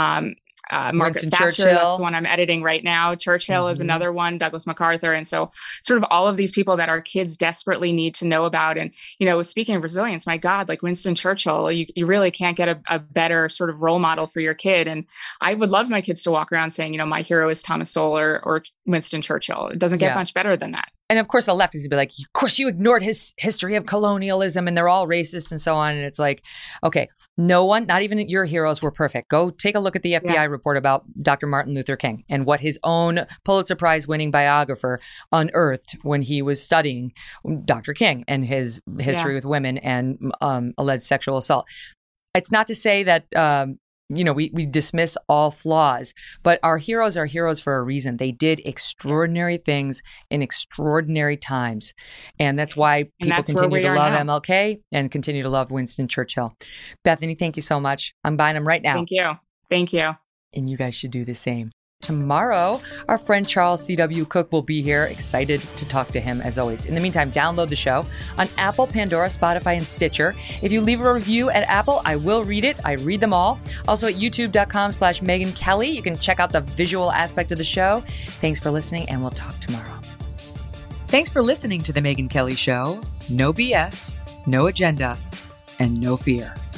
Margaret Thatcher. That's the one I'm editing right now. Churchill is another one, Douglas MacArthur. And so sort of all of these people that our kids desperately need to know about. And, speaking of resilience, my God, like Winston Churchill, you really can't get a better sort of role model for your kid. And I would love my kids to walk around saying, my hero is Thomas Sowell or Winston Churchill. It doesn't get much better than that. And of course, the left is going to be like, of course, you ignored his history of colonialism and they're all racist and so on. And it's like, okay, no one, not even your heroes were perfect. Go take a look at the FBI report about Dr. Martin Luther King and what his own Pulitzer Prize winning biographer unearthed when he was studying Dr. King and his history with women and alleged sexual assault. It's not to say that we dismiss all flaws, but our heroes are heroes for a reason. They did extraordinary things in extraordinary times. And that's why people continue to love MLK and continue to love Winston Churchill. Bethany, thank you so much. I'm buying them right now. Thank you. And you guys should do the same. Tomorrow, our friend Charles C.W. Cook will be here. Excited to talk to him as always. In the meantime, download the show on Apple, Pandora, Spotify, and Stitcher. If you leave a review at Apple, I will read it. I read them all. Also at youtube.com/Megyn Kelly. You can check out the visual aspect of the show. Thanks for listening, and we'll talk tomorrow. Thanks for listening to The Megyn Kelly Show. No BS, no agenda, and no fear.